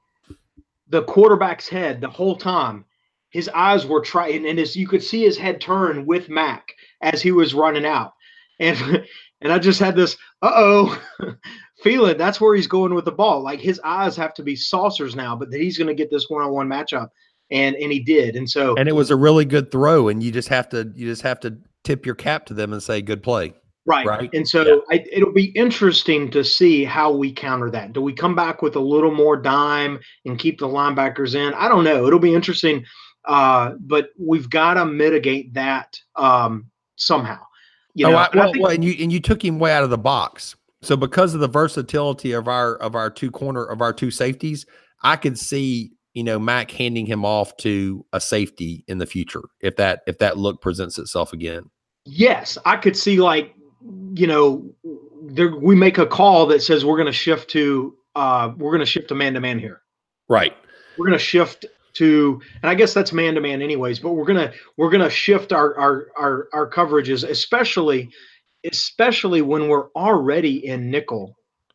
Speaker 5: the quarterback's head the whole time. His eyes were trying, and as you could see his head turn with Mack as he was running out. And and I just had this uh-oh feeling that's where he's going with the ball. Like his eyes have to be saucers now, but that he's going to get this one-on-one matchup. And and he did. And so
Speaker 6: and it was a really good throw, and you just have to you just have to tip your cap to them and say good play.
Speaker 5: Right.
Speaker 6: Right.
Speaker 5: And so
Speaker 6: yeah.
Speaker 5: I, it'll be interesting to see how we counter that. Do we come back with a little more dime and keep the linebackers in? I don't know. It'll be interesting. Uh, but we've got to mitigate that um, somehow. You know,
Speaker 6: oh, I,
Speaker 5: and, I
Speaker 6: well,
Speaker 5: think,
Speaker 6: well, and you and you took him way out of the box. So because of the versatility of our of our two corner of our two safeties, I could see, you know, Mack handing him off to a safety in the future if that if that look presents itself again.
Speaker 5: Yes, I could see like, you know, there, we make a call that says we're going to shift to uh, we're going to shift to man to man here.
Speaker 6: Right.
Speaker 5: We're going to shift to, and I guess that's man to man anyways, but we're going to we're going to shift our, our our our coverages, especially especially when we're already in nickel.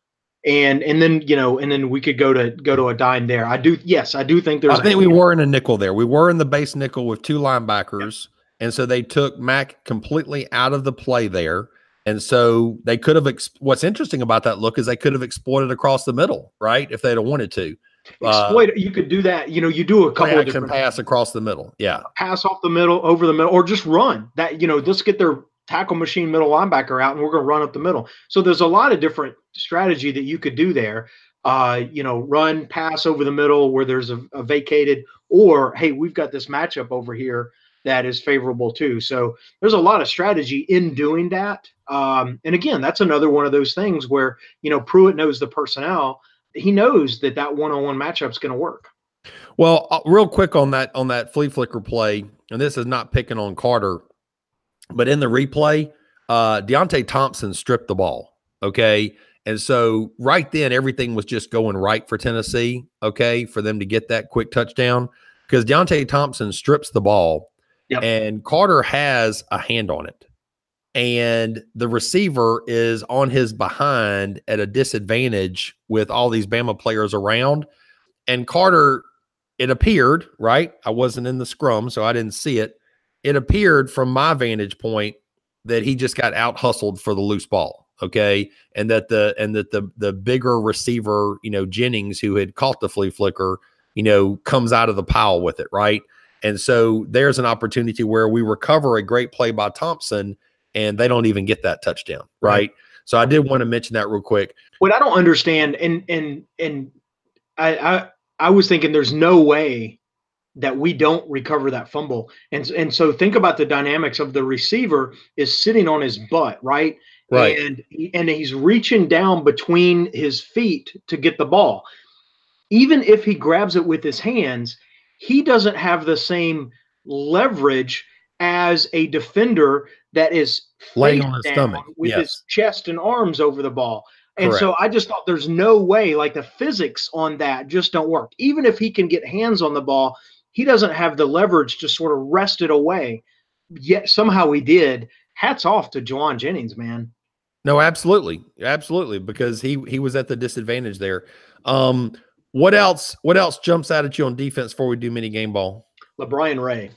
Speaker 5: And and then, you know, and then we could go to go to a dime there. I do. Yes, I do think there's
Speaker 6: I think a, we were in a nickel there. We were in the base nickel with two linebackers. Yeah. And so they took Mack completely out of the play there. And so they could have, ex- what's interesting about that look is they could have exploited across the middle, right? If they'd have wanted to.
Speaker 5: Exploit,
Speaker 6: uh,
Speaker 5: you could do that. You know, you do a couple of different
Speaker 6: pass across the middle. Yeah.
Speaker 5: Pass off the middle, over the middle, or just run that, you know, let's get their tackle machine middle linebacker out and we're going to run up the middle. So there's a lot of different strategy that you could do there. Uh, you know, run, pass over the middle where there's a, a vacated, or, hey, we've got this matchup over here that is favorable too. So there's a lot of strategy in doing that. Um, and again, that's another one of those things where, you know, Pruitt knows the personnel. He knows that that one-on-one matchup is going to work.
Speaker 6: Well, uh, real quick on that, on that flea flicker play, and this is not picking on Carter, but in the replay, uh, Deontay Thompson stripped the ball. Okay. And so right then everything was just going right for Tennessee. Okay. For them to get that quick touchdown, because Deontay Thompson strips the ball. Yep. And Carter has a hand on it. And the receiver is on his behind at a disadvantage with all these Bama players around. And Carter, it appeared, right? I wasn't in the scrum, so I didn't see it. It appeared from my vantage point that he just got out hustled for the loose ball. Okay. And that the, and that the, the bigger receiver, you know, Jennings, who had caught the flea flicker, you know, comes out of the pile with it. Right. And so there's an opportunity where we recover a great play by Thompson and they don't even get that touchdown. Right. right. So I did want to mention that real quick.
Speaker 5: What I don't understand, and, and, and I, I, I was thinking there's no way that we don't recover that fumble. And, and so think about the dynamics of the receiver is sitting on his butt, right?
Speaker 6: Right.
Speaker 5: And, and he's reaching down between his feet to get the ball. Even if he grabs it with his hands, he doesn't have the same leverage as a defender that is
Speaker 6: laying on his stomach
Speaker 5: with
Speaker 6: yes.
Speaker 5: his chest and arms over the ball. And
Speaker 6: Correct.
Speaker 5: so I just thought there's no way, like the physics on that just don't work. Even if he can get hands on the ball, he doesn't have the leverage to sort of wrest it away. Yet somehow he did. Hats off to Jauan Jennings, man.
Speaker 6: No, absolutely. Absolutely. Because he, he was at the disadvantage there. Um, what else, what else jumps out at you on defense before we do mini game ball?
Speaker 5: LaBryan Ray.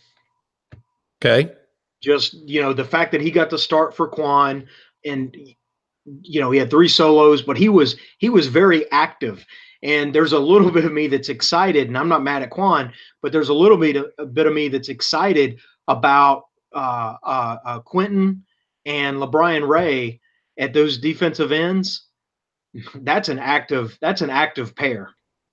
Speaker 6: Okay.
Speaker 5: Just, you know, the fact that he got to start for Quan and, you know, he had three solos, but he was, he was very active. And there's a little bit of me that's excited, and I'm not mad at Quan, but there's a little bit, a bit of me that's excited about uh, uh, uh, Quentin and LaBryan Ray at those defensive ends. That's an active, that's an active pair.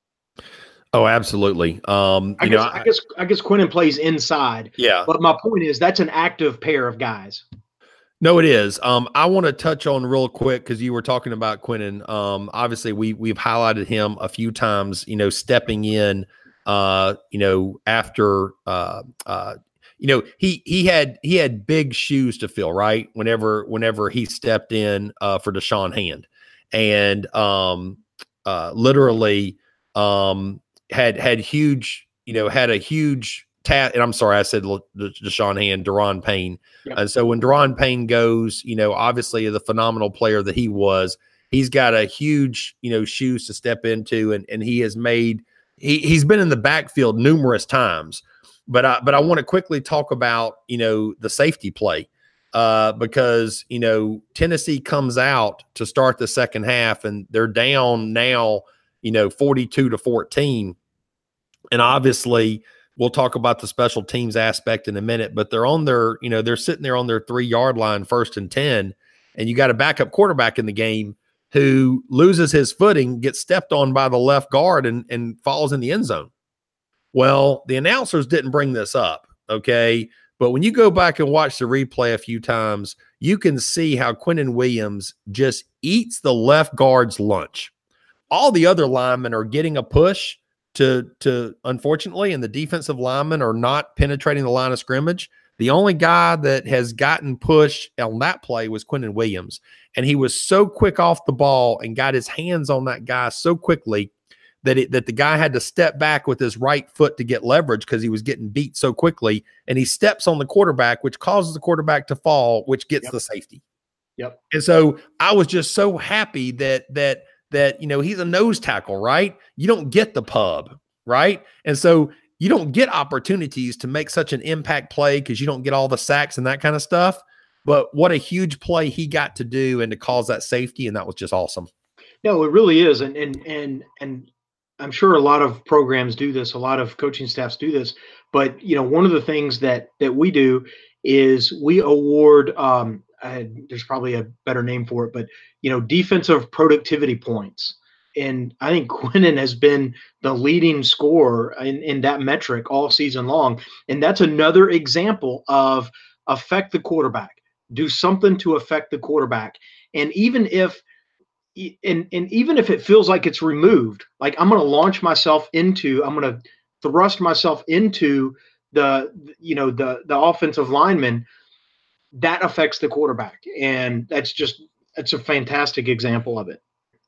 Speaker 6: Oh, absolutely. Um,
Speaker 5: I
Speaker 6: you
Speaker 5: guess,
Speaker 6: know,
Speaker 5: I, I guess, I guess Quentin plays inside.
Speaker 6: Yeah.
Speaker 5: But my point is that's an active pair of guys.
Speaker 6: No, it is. Um, I want to touch on real quick because you were talking about Quentin. Um, obviously, we we've highlighted him a few times. You know, stepping in. Uh, you know, after uh, uh, you know, he he had he had big shoes to fill, right? Whenever whenever he stepped in uh, for Da'Shawn Hand, and um, uh, literally um, had had huge, you know, had a huge. Ta- and I'm sorry, I said Da'Shawn Hand, Daron Payne. Yep. And so when Daron Payne goes, you know, obviously the phenomenal player that he was, he's got a huge, you know, shoes to step into, and and he has made he he's been in the backfield numerous times. But I but I want to quickly talk about, you know, the safety play uh, because, you know, Tennessee comes out to start the second half and they're down now, you know, forty-two to fourteen, and obviously. We'll talk about the special teams aspect in a minute, but they're on their, you know, they're sitting there on their three yard line, first and ten, and you got a backup quarterback in the game who loses his footing, gets stepped on by the left guard and, and falls in the end zone. Well, the announcers didn't bring this up. Okay. But when you go back and watch the replay a few times, you can see how Quentin Williams just eats the left guard's lunch. All the other linemen are getting a push. To, to unfortunately, and the defensive linemen are not penetrating the line of scrimmage. The only guy that has gotten pushed on that play was Quentin Williams. And he was so quick off the ball and got his hands on that guy so quickly that it, that the guy had to step back with his right foot to get leverage because he was getting beat so quickly. And he steps on the quarterback, which causes the quarterback to fall, which gets
Speaker 5: yep.
Speaker 6: the safety.
Speaker 5: Yep.
Speaker 6: And so I was just so happy that that – that, you know, he's a nose tackle, right? You don't get the pub, right? And so you don't get opportunities to make such an impact play because you don't get all the sacks and that kind of stuff. But what a huge play he got to do and to cause that safety, and that was just awesome.
Speaker 5: No, it really is. And and and and I'm sure a lot of programs do this, a lot of coaching staffs do this. But, you know, one of the things that that we do is we award um I, there's probably a better name for it, but, you know, defensive productivity points. And I think Quentin has been the leading scorer in, in that metric all season long. And that's another example of affect the quarterback, do something to affect the quarterback. And even if, and, and even if it feels like it's removed, like I'm going to launch myself into, I'm going to thrust myself into the, you know, the, the offensive lineman, that affects the quarterback. And that's just, it's a fantastic example of it.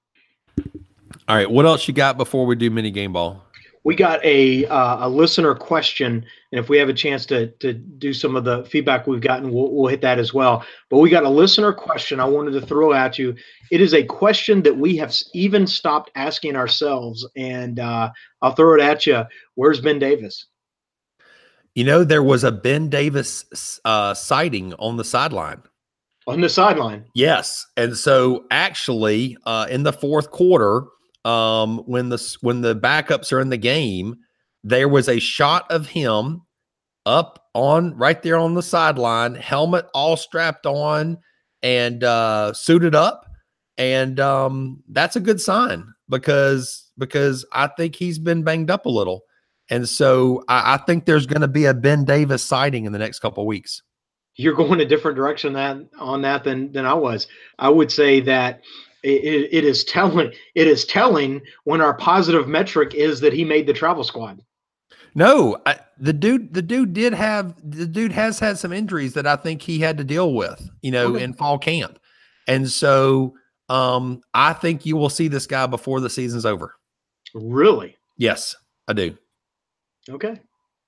Speaker 6: All right. What else you got before we do mini game ball?
Speaker 5: We got a uh, a listener question, and if we have a chance to to do some of the feedback we've gotten, we'll, we'll hit that as well. But we got a listener question I wanted to throw at you. It is a question that we have even stopped asking ourselves, and uh, I'll throw it at you. Where's Ben Davis?
Speaker 6: You know, there was a Ben Davis uh, sighting on the sideline.
Speaker 5: On the sideline.
Speaker 6: Yes. And so actually uh, in the fourth quarter, um, when the, when the backups are in the game, there was a shot of him up on right there on the sideline, helmet all strapped on and uh, suited up. And um, that's a good sign because, because I think he's been banged up a little. And so I, I think there's going to be a Ben Davis sighting in the next couple of weeks.
Speaker 5: You're going a different direction that on that than than I was. I would say that it, it is telling. It is telling when our positive metric is that he made the travel squad.
Speaker 6: No, I, the dude, the dude did have the dude has had some injuries that I think he had to deal with, you know, okay. in fall camp, and so um, I think you will see this guy before the season's over.
Speaker 5: Really?
Speaker 6: Yes, I do.
Speaker 5: Okay.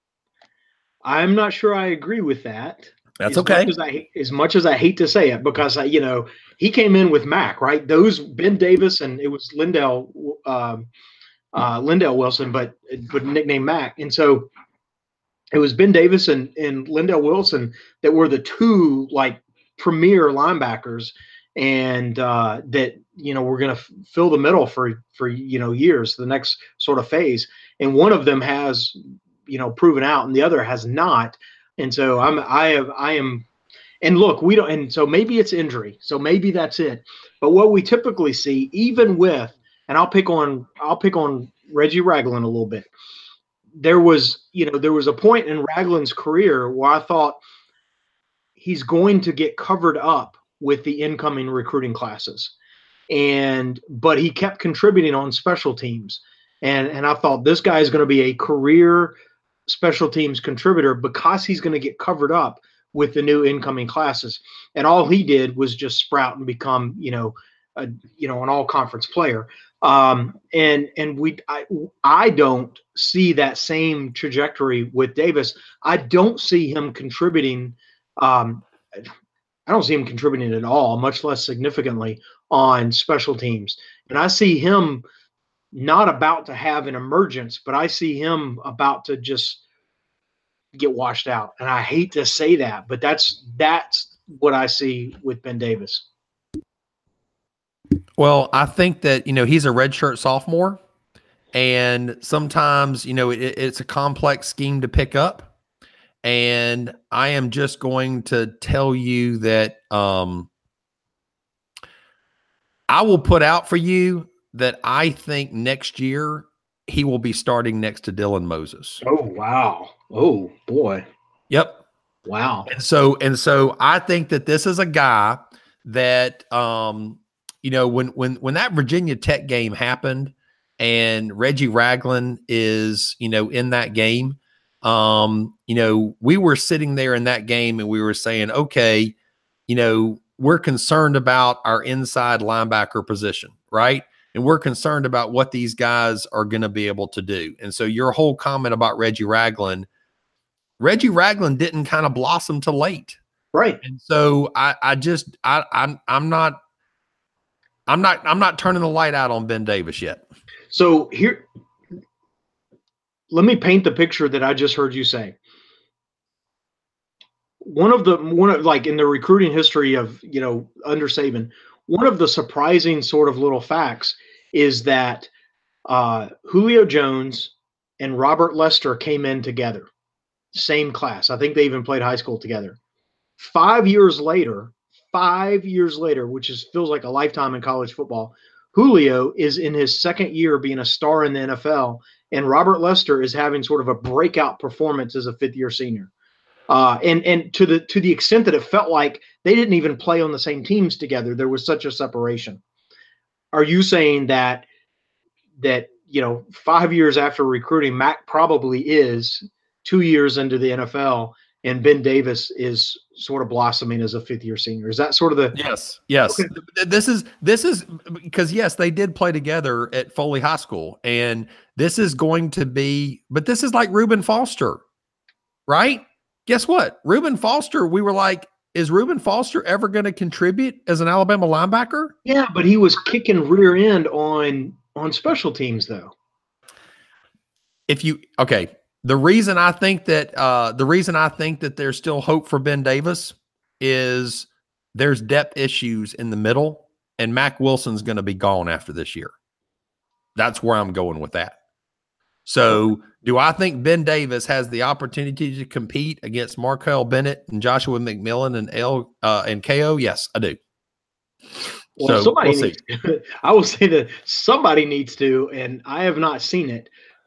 Speaker 5: I'm not sure I agree with that.
Speaker 6: That's
Speaker 5: as
Speaker 6: okay.
Speaker 5: Much as, I, as much as I hate to say it, because I, you know, he came in with Mac, right? Those Ben Davis and it was Lindell, um, uh, Lindell Wilson, but but nicknamed Mac, and so it was Ben Davis and and Lindell Wilson that were the two like premier linebackers, and uh, that you know we're going to f- fill the middle for for you know years, the next sort of phase, and one of them has you know proven out, and the other has not. And so I'm, I have, I am, and look, we don't, and so maybe it's injury. So maybe that's it. But what we typically see, even with, and I'll pick on, I'll pick on Reggie Ragland a little bit. There was, you know, there was a point in Ragland's career where I thought he's going to get covered up with the incoming recruiting classes. And, but he kept contributing on special teams. And, and I thought this guy is going to be a career special teams contributor because he's going to get covered up with the new incoming classes. And all he did was just sprout and become, you know, a, you know, an all conference player. Um, and, and we, I, I don't see that same trajectory with Davis. I don't see him contributing. Um, I don't see him contributing at all, much less significantly on special teams. And I see him not about to have an emergence, but I see him about to just get washed out. And I hate to say that, but that's that's what I see with Ben Davis.
Speaker 6: Well, I think that, you know, he's a redshirt sophomore, and sometimes, you know, it, it's a complex scheme to pick up. And I am just going to tell you that um, I will put out for you that I think next year he will be starting next to Dylan Moses.
Speaker 5: Oh, wow. Oh, boy.
Speaker 6: Yep.
Speaker 5: Wow.
Speaker 6: And so, and so I think that this is a guy that, um, you know, when, when, when that Virginia Tech game happened and Reggie Ragland is, you know, in that game, um, you know, we were sitting there in that game and we were saying, okay, you know, we're concerned about our inside linebacker position, right? And we're concerned about what these guys are going to be able to do. And so your whole comment about Reggie Ragland, Reggie Ragland didn't kind of blossom till late.
Speaker 5: Right.
Speaker 6: And so I, I just, I, I'm, I'm not, I'm not, I'm not turning the light out on Ben Davis yet.
Speaker 5: So here, let me paint the picture that I just heard you say. One of the, one of like in the recruiting history of, you know, under Saban, one of the surprising sort of little facts is that uh, Julio Jones and Robert Lester came in together, same class. I think they even played high school together. Five years later, five years later, which is feels like a lifetime in college football, Julio is in his second year being a star in the N F L, and Robert Lester is having sort of a breakout performance as a fifth-year senior. Uh, and and to the to the extent that it felt like they didn't even play on the same teams together, there was such a separation. Are you saying that that you know five years after recruiting, Mac probably is two years into the N F L, and Ben Davis is sort of blossoming as a fifth-year senior? Is that sort of the
Speaker 6: yes, yes?
Speaker 5: Okay.
Speaker 6: This is this is because yes, they did play together at Foley High School, and this is going to be, but this is like Reuben Foster, right? Guess what? Reuben Foster, we were like, is Reuben Foster ever going to contribute as an Alabama linebacker?
Speaker 5: Yeah, but he was kicking rear end on on special teams, though.
Speaker 6: If you okay, the reason I think that uh, the reason I think that there's still hope for Ben Davis is there's depth issues in the middle, and Mac Wilson's going to be gone after this year. That's where I'm going with that. So do I think Ben Davis has the opportunity to compete against Markel Bennett and Joshua McMillan and L uh, and K O? Yes, I do.
Speaker 5: Well,
Speaker 6: so
Speaker 5: somebody
Speaker 6: we'll
Speaker 5: needs to, I will say that somebody needs to, and I have not seen it.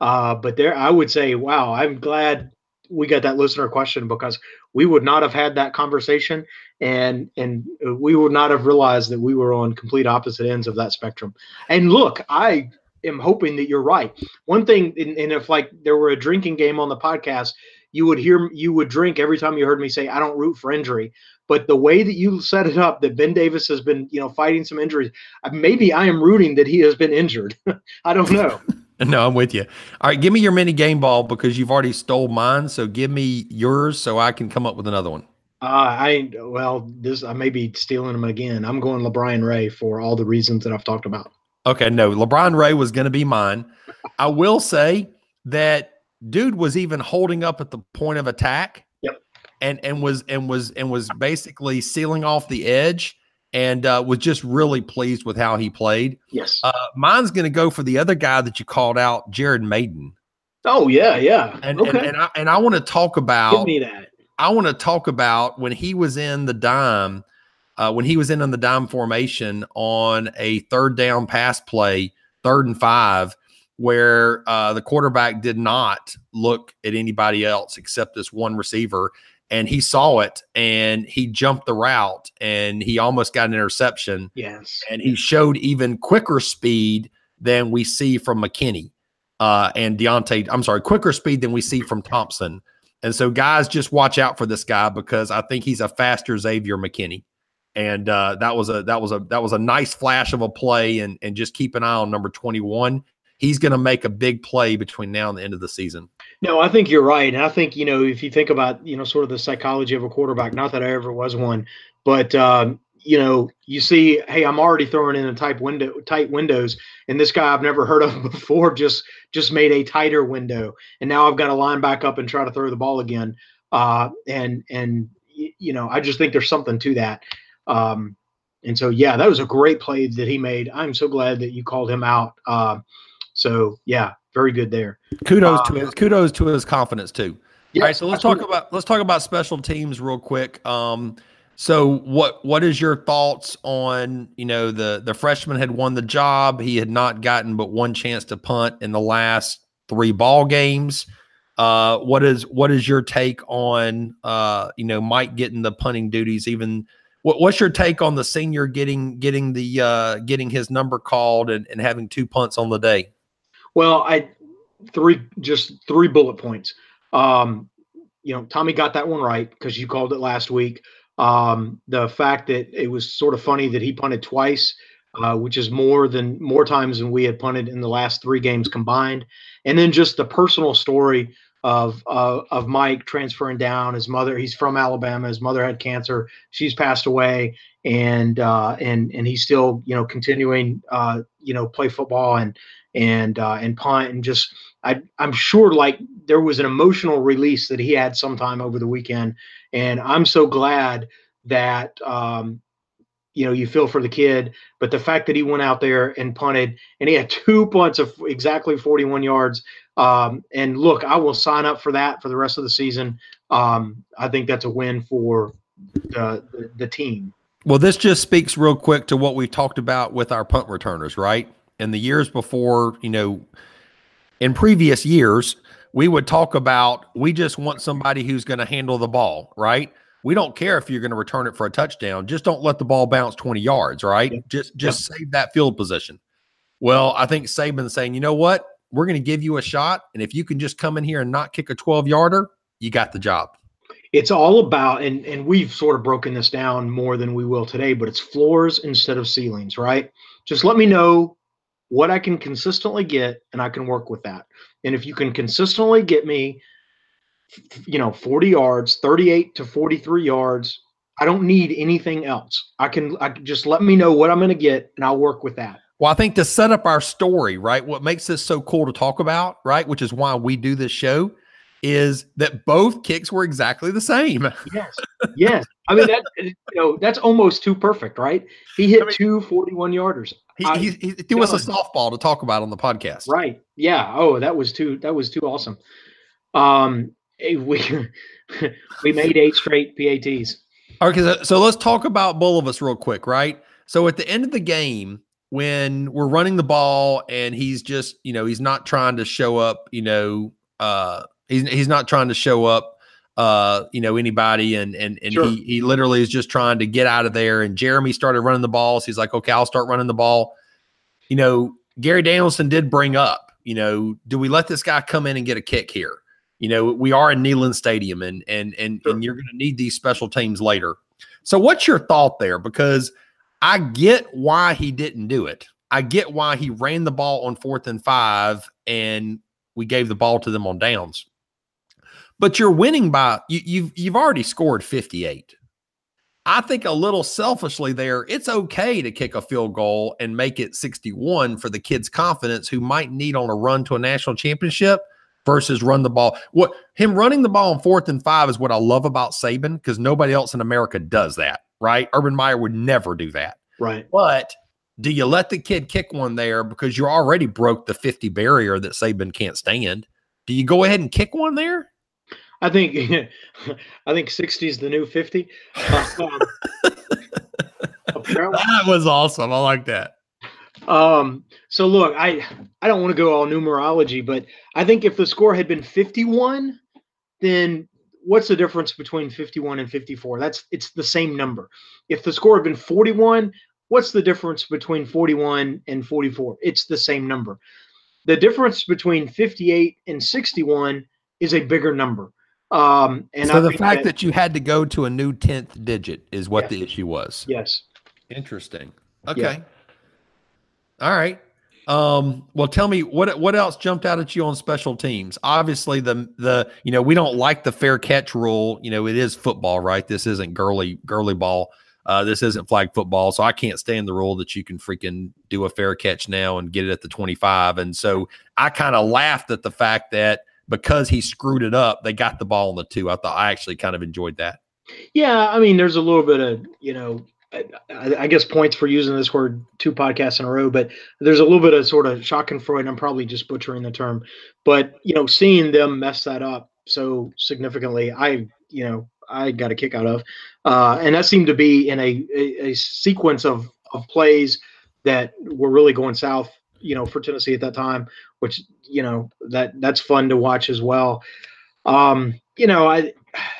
Speaker 5: Uh, but there, I would say, wow, I'm glad we got that listener question, because we would not have had that conversation, and and we would not have realized that we were on complete opposite ends of that spectrum. And look, I am hoping that you're right. One thing, and, and if like there were a drinking game on the podcast, you would hear, you would drink every time you heard me say, I don't root for injury. But the way that you set it up, that Ben Davis has been, you know, fighting some injuries, maybe I am rooting that he has been injured. I don't know.
Speaker 6: No, I'm with you. All right, give me your mini game ball, because you've already stole mine. So give me yours so I can come up with another one.
Speaker 5: Uh, I well, this I may be stealing them again. I'm going LeBron Ray for all the reasons that I've talked about.
Speaker 6: Okay, no, LeBron Ray was going to be mine. I will say that dude was even holding up at the point of attack.
Speaker 5: Yep.
Speaker 6: And and was and was and was basically sealing off the edge. And uh, was just really pleased with how he played.
Speaker 5: Yes.
Speaker 6: Uh, mine's going to go for the other guy that you called out, Jared Maiden.
Speaker 5: Oh yeah, yeah.
Speaker 6: And
Speaker 5: okay.
Speaker 6: and, and I and I want to talk about.
Speaker 5: Give me that.
Speaker 6: I want to talk about when he was in the dime, uh, when he was in, in the dime formation on a third down pass play, third and five, where uh, the quarterback did not look at anybody else except this one receiver. And he saw it, and he jumped the route, and he almost got an interception.
Speaker 5: Yes.
Speaker 6: And he showed even quicker speed than we see from McKinney uh, and Deontay. I'm sorry, quicker speed than we see from Thompson. And so, guys, just watch out for this guy, because I think he's a faster Xavier McKinney. And uh, that was a that was a that was a nice flash of a play. And and just keep an eye on number twenty-one. He's going to make a big play between now and the end of the season.
Speaker 5: No, I think you're right. And I think, you know, if you think about, you know, sort of the psychology of a quarterback, not that I ever was one, but, um, you know, you see, hey, I'm already throwing in a tight window, tight windows. And this guy I've never heard of before just just made a tighter window. And now I've got to line back up and try to throw the ball again. Uh, and, and you know, I just think there's something to that. Um, and so, yeah, that was a great play that he made. I'm so glad that you called him out. Uh, So yeah, very good there.
Speaker 6: Kudos
Speaker 5: uh,
Speaker 6: to his kudos to his confidence too.
Speaker 5: Yes,
Speaker 6: All right, so let's
Speaker 5: absolutely.
Speaker 6: talk about let's talk about special teams real quick. Um, so what what is your thoughts on, you know, the the freshman had won the job. He had not gotten but one chance to punt in the last three ball games. Uh, what is what is your take on uh, you know, Mike getting the punting duties? Even what, what's your take on the senior getting getting the uh, getting his number called and, and having two punts on the day?
Speaker 5: Well, I three just three bullet points. Um, you know, Tommy got that one right because you called it last week. Um, the fact that it was sort of funny that he punted twice, uh, which is more than more times than we had punted in the last three games combined. And then just the personal story of uh, of Mike transferring down. His mother, he's from Alabama. His mother had cancer. She's passed away, and uh, and and he's still, you know, continuing uh, you know, play football and and uh, and punt, and just I I'm sure like there was an emotional release that he had sometime over the weekend, and I'm so glad that um, you know, you feel for the kid, but the fact that he went out there and punted, and he had two punts of exactly forty-one yards. Um, and look, I will sign up for that for the rest of the season. Um, I think that's a win for the, the, the team.
Speaker 6: Well, this just speaks real quick to what we talked about with our punt returners, right? In the years before, you know, in previous years, we would talk about, we just want somebody who's going to handle the ball, right? We don't care if you're going to return it for a touchdown. Just don't let the ball bounce twenty yards, right? Yep. Just just yep. save that field position. Well, I think Saban's saying, you know what? We're going to give you a shot, and if you can just come in here and not kick a twelve-yarder, you got the job.
Speaker 5: It's all about, and, and we've sort of broken this down more than we will today, but it's floors instead of ceilings, right? Just let me know what I can consistently get, and I can work with that. And if you can consistently get me, you know, forty yards, thirty-eight to forty-three yards, I don't need anything else. I can, I can just let me know what I'm going to get, and I'll work with that.
Speaker 6: Well, I think to set up our story, right, what makes this so cool to talk about, right, which is why we do this show, is that both kicks were exactly the same.
Speaker 5: Yes, yes. I mean, that, you know, that's almost too perfect, right? He hit I mean, two forty-one-yarders.
Speaker 6: He, he, he threw us a softball to talk about on the podcast.
Speaker 5: Right. Yeah. Oh, that was too, that was too awesome. Um, we, we made eight straight P A Ts.
Speaker 6: Okay, so let's talk about Bulovas real quick, right? So at the end of the game, when we're running the ball and he's just, you know, he's not trying to show up, you know, uh, he's, he's not trying to show up, uh, you know, anybody. And, and, and
Speaker 5: Sure.
Speaker 6: he, he literally is just trying to get out of there. And Jeremy started running the ball. So he's like, okay, I'll start running the ball. You know, Gary Danielson did bring up, you know, do we let this guy come in and get a kick here? You know, we are in Neyland Stadium and, and, and,
Speaker 5: Sure.
Speaker 6: and you're going to need these special teams later. So what's your thought there? Because I get why he didn't do it. I get why he ran the ball on fourth and five and we gave the ball to them on downs. But you're winning by you, you've you've already scored fifty-eight. I think a little selfishly there, it's okay to kick a field goal and make it sixty-one for the kids' confidence who might need on a run to a national championship versus run the ball. What him running the ball on fourth and five is what I love about Saban, because nobody else in America does that, right? Urban Meyer would never do that.
Speaker 5: Right.
Speaker 6: But do you let the kid kick one there because you already broke the fifty barrier that Saban can't stand? Do you go ahead and kick one there?
Speaker 5: I think I think sixty is the new fifty. Uh, um, apparently.
Speaker 6: That was awesome. I like that.
Speaker 5: Um, so look, I I don't want to go all numerology, but I think if the score had been fifty-one, then what's the difference between fifty-one and fifty-four? That's it's the same number. If the score had been forty-one, what's the difference between forty-one and forty-four? It's the same number. The difference between fifty-eight and sixty-one is a bigger number. Um, and
Speaker 6: so
Speaker 5: I
Speaker 6: the
Speaker 5: think
Speaker 6: fact
Speaker 5: that,
Speaker 6: that you had to go to a new tenth digit is what
Speaker 5: Yes.
Speaker 6: the issue was.
Speaker 5: yes,
Speaker 6: Interesting. Okay.
Speaker 5: Yeah.
Speaker 6: All right. Um, well, tell me what what else jumped out at you on special teams? Obviously, the the you know we don't like the fair catch rule. You know, it is football, right? This isn't girly girly ball. Uh, this isn't flag football, so I can't stand the rule that you can freaking do a fair catch now and get it at the twenty-five. And so I kind of laughed at the fact that because he screwed it up, they got the ball on the two. I thought I actually kind of enjoyed that.
Speaker 5: yeah. I mean, there's a little bit of you know, I, I guess points for using this word two podcasts in a row, but there's a little bit of sort of Schadenfreude, and I'm probably just butchering the term, but you know, seeing them mess that up so significantly, I you know, I got a kick out of, uh, and that seemed to be in a, a, a sequence of of plays that were really going south, you know, for Tennessee at that time, which, you know, that that's fun to watch as well. Um, you know, I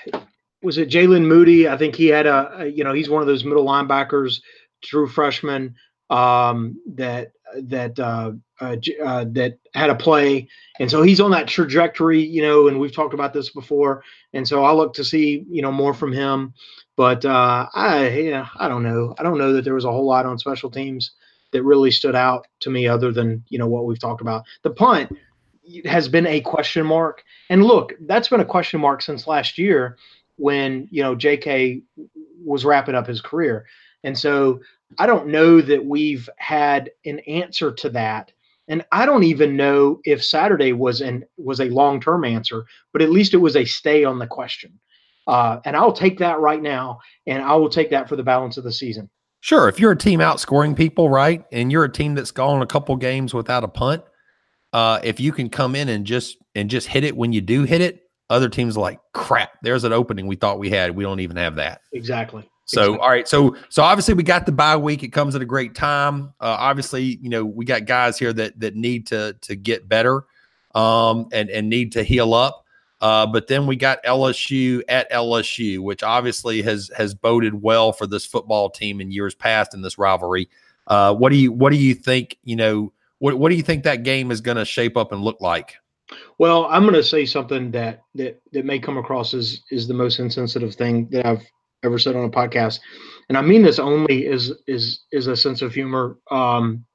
Speaker 5: was it Jalen Moody. I think he had a, a, you know, he's one of those middle linebackers, true freshman, um, that, that, uh, uh, uh, that had a play. And so he's on that trajectory, you know, and we've talked about this before. And so I look to see, you know, more from him, but, uh, I, yeah, I don't know. I don't know that there was a whole lot on special teams that really stood out to me other than, you know, what we've talked about. The punt has been a question mark. And look, that's been a question mark since last year when, you know, J K was wrapping up his career. And so I don't know that we've had an answer to that. And I don't even know if Saturday was an was a long-term answer, but at least it was a stay on the question. Uh, and I'll take that right now, and I will take that for the balance of the season.
Speaker 6: Sure. If you're a team outscoring people, right, and you're a team that's gone a couple games without a punt, uh, if you can come in and just and just hit it when you do hit it, other teams are like, crap, there's an opening we thought we had. We don't even have that.
Speaker 5: Exactly.
Speaker 6: So,
Speaker 5: exactly.
Speaker 6: all right. So, so obviously we got the bye week. It comes at a great time. Uh, obviously, you know, we got guys here that that need to to get better um, and and need to heal up. Uh, but then we got L S U at L S U, which obviously has has boded well for this football team in years past in this rivalry. Uh, what do you what do you think? You know, what what do you think that game is going to shape up and look like?
Speaker 5: Well, I'm going to say something that that that may come across as is the most insensitive thing that I've ever said on a podcast, and I mean this only is is is a sense of humor. Um,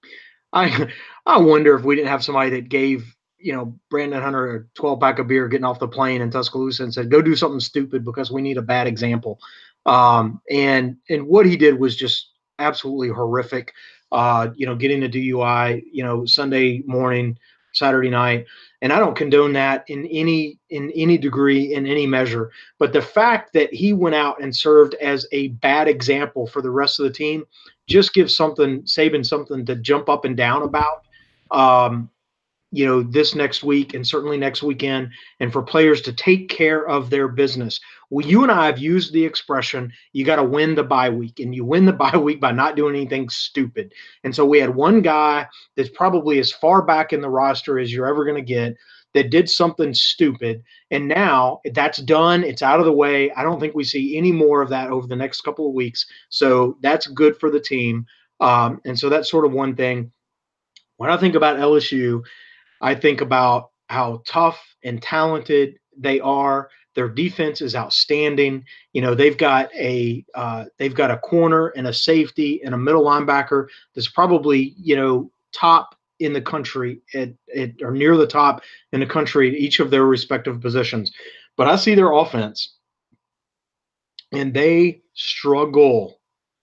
Speaker 5: I I wonder if we didn't have somebody that gave, you know, Brandon Hunter a twelve pack of beer getting off the plane in Tuscaloosa and said, go do something stupid because we need a bad example. Um, and, and what he did was just absolutely horrific. Uh, you know, getting a D U I, you know, Sunday morning, Saturday night. And I don't condone that in any, in any degree, in any measure, but the fact that he went out and served as a bad example for the rest of the team just gives something, Saban something to jump up and down about. Um, you know, this next week and certainly next weekend, and for players to take care of their business. Well, you and I have used the expression, you got to win the bye week, and you win the bye week by not doing anything stupid. And so we had one guy that's probably as far back in the roster as you're ever going to get that did something stupid. And now that's done. It's out of the way. I don't think we see any more of that over the next couple of weeks. So that's good for the team. Um, and so that's sort of one thing. When I think about L S U, I think about how tough and talented they are. Their defense is outstanding. You know, they've got a uh, they've got a corner and a safety and a middle linebacker that's probably, you know, top in the country at, at or near the top in the country at each of their respective positions. But I see their offense, and they struggle.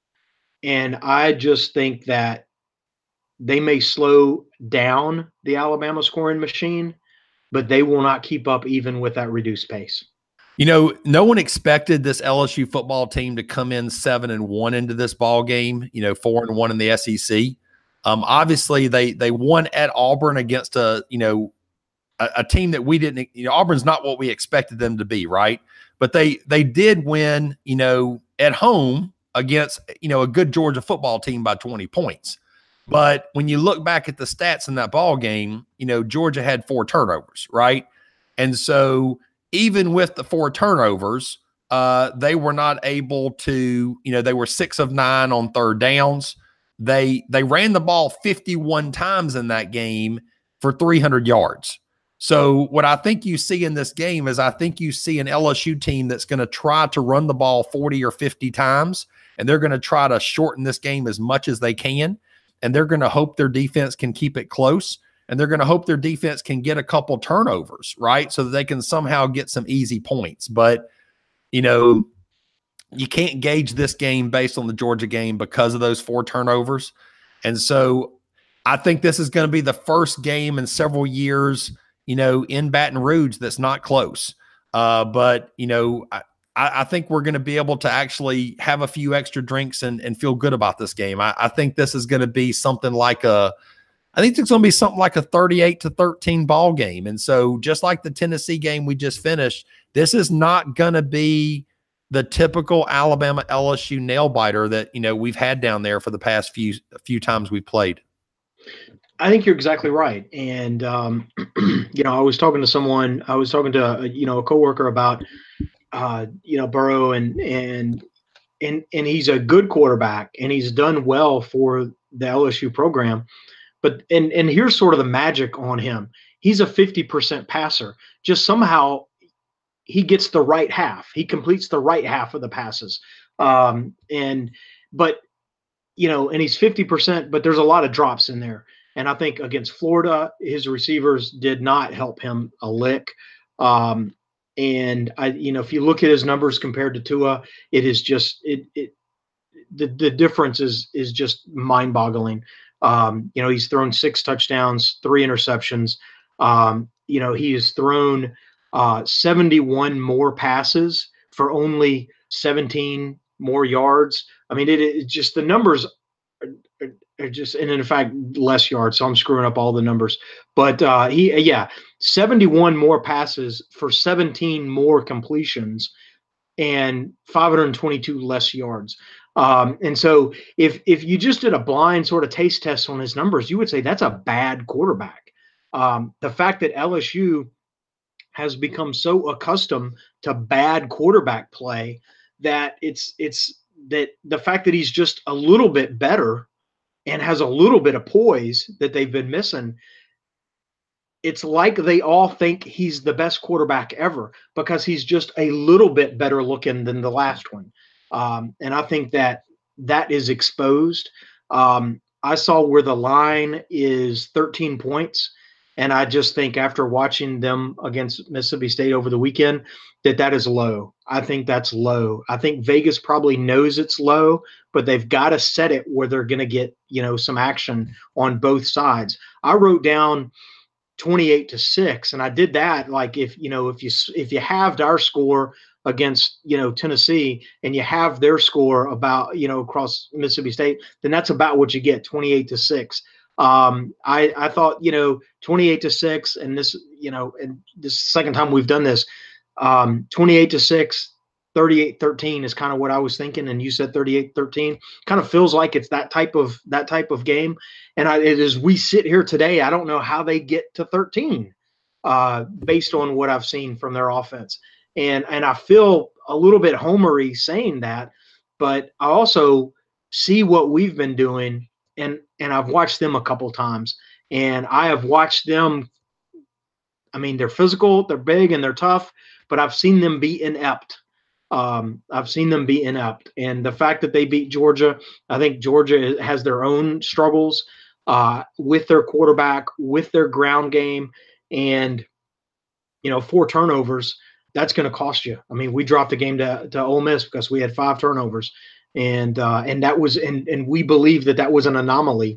Speaker 5: And I just think that they may slow down the Alabama scoring machine, but they will not keep up even with that reduced pace.
Speaker 6: You know, no one expected this L S U football team to come in seven and one into this ball game, you know, four and one in the S E C. Um, obviously they, they won at Auburn against a, you know, a, a team that we didn't, you know, Auburn's not what we expected them to be. Right. But they, they did win, you know, at home against, you know, a good Georgia football team by twenty points. But when you look back at the stats in that ball game, you know, Georgia had four turnovers, right? And so even with the four turnovers, uh, they were not able to, you know, they were six of nine on third downs. They they ran the ball fifty-one times in that game for three hundred yards. So what I think you see in this game is I think you see an L S U team that's going to try to run the ball forty or fifty times, and they're going to try to shorten this game as much as they can. And they're going to hope their defense can keep it close, and they're going to hope their defense can get a couple turnovers, right, so that they can somehow get some easy points. But, you know, you can't gauge this game based on the Georgia game because of those four turnovers. And so I think this is going to be the first game in several years, you know, in Baton Rouge that's not close. Uh, but, you know, I, I think we're going to be able to actually have a few extra drinks and, and feel good about this game. I, I think this is going to be something like a, I think it's going to be something like a thirty-eight to thirteen ball game. And so just like the Tennessee game we just finished, this is not going to be the typical Alabama L S U nail biter that, you know, we've had down there for the past few, few times we've played.
Speaker 5: I think you're exactly right. And, um, you know, I was talking to someone, I was talking to, you know, a coworker about, Uh, you know, Burrow, and and and and he's a good quarterback, and he's done well for the L S U program. But and and here's sort of the magic on him: he's a fifty percent passer. Just somehow he gets the right half. He completes the right half of the passes. Um, and but you know, and he's fifty percent, but there's a lot of drops in there. And I think against Florida, his receivers did not help him a lick. Um, And I, you know, if you look at his numbers compared to Tua, it is just it. it the the difference is is just mind-boggling. Um, you know, he's thrown six touchdowns, three interceptions. Um, you know, he has thrown uh, seventy-one more passes for only seventeen more yards. I mean, it, it just the numbers are, are just, and in fact, less yards. So I'm screwing up all the numbers. But uh, he, yeah, seventy-one more passes for seventeen more completions and five hundred twenty-two less yards. Um, and so if if you just did a blind sort of taste test on his numbers, you would say that's a bad quarterback. Um, the fact that L S U has become so accustomed to bad quarterback play that it's it's that the fact that he's just a little bit better and has a little bit of poise that they've been missing, it's like they all think he's the best quarterback ever because he's just a little bit better looking than the last one. Um, and I think that that is exposed. Um, I saw where the line is thirteen points. And I just think after watching them against Mississippi State over the weekend, that that is low. I think that's low. I think Vegas probably knows it's low, but they've got to set it where they're going to get, you know, some action on both sides. I wrote down twenty-eight to six, and I did that. Like if, you know, if you, if you halved our score against, you know, Tennessee and you have their score about, you know, across Mississippi State, then that's about what you get, twenty-eight to six. Um, I, I thought, you know, twenty-eight to six, and this, you know, and this is the second time we've done this, um, twenty-eight to six, thirty-eight thirteen is kind of what I was thinking. And you said thirty-eight thirteen. Kind of feels like it's that type of, that type of game. And I, it is, we sit here today, I don't know how they get to thirteen, uh, based on what I've seen from their offense. And, and I feel a little bit homery saying that, but I also see what we've been doing. And and I've watched them a couple times, and I have watched them. I mean, they're physical, they're big, and they're tough, but I've seen them be inept. Um, I've seen them be inept, and the fact that they beat Georgia, I think Georgia has their own struggles uh, with their quarterback, with their ground game, and you know, four turnovers. That's going to cost you. I mean, we dropped the game to to Ole Miss because we had five turnovers. And uh, and that was and and we believe that that was an anomaly.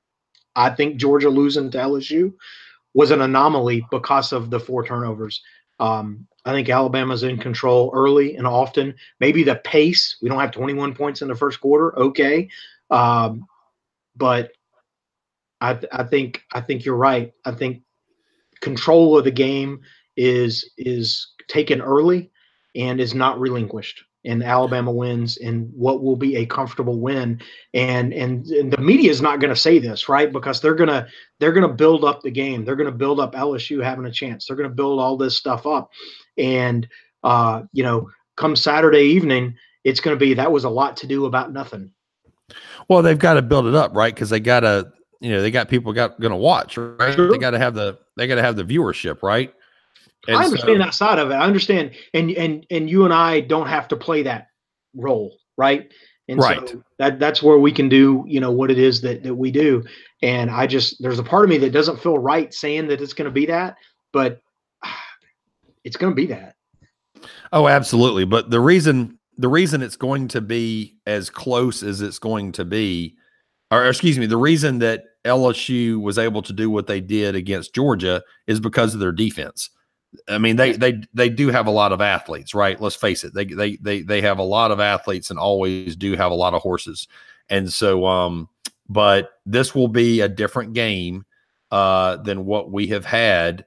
Speaker 5: I think Georgia losing to L S U was an anomaly because of the four turnovers. Um, I think Alabama's in control early and often. Maybe the pace. We don't have twenty-one points in the first quarter. Okay, um, but I I think I think you're right. I think control of the game is is taken early and is not relinquished. And Alabama wins in what will be a comfortable win. And and, and the media is not going to say this, right? Because they're going to they're going to build up the game. They're going to build up L S U having a chance. They're going to build all this stuff up. And, uh, you know, come Saturday evening, it's going to be that was a lot to do about nothing.
Speaker 6: Well, they've got to build it up, right? Because they got to, you know, they got people got going to watch, right? Sure. They got to have the they got to have the viewership, right? And
Speaker 5: I understand so, that side of it. I understand, and and and you and I don't have to play that role, right? And
Speaker 6: right.
Speaker 5: So that that's where we can do, you know, what it is that that we do. And I just there's a part of me that doesn't feel right saying that it's going to be that, but it's going to be that.
Speaker 6: Oh, absolutely. But the reason the reason it's going to be as close as it's going to be, or excuse me, the reason that L S U was able to do what they did against Georgia is because of their defense. I mean, they they they do have a lot of athletes, right? Let's face it. They they they they have a lot of athletes and always do have a lot of horses. And so um but this will be a different game uh than what we have had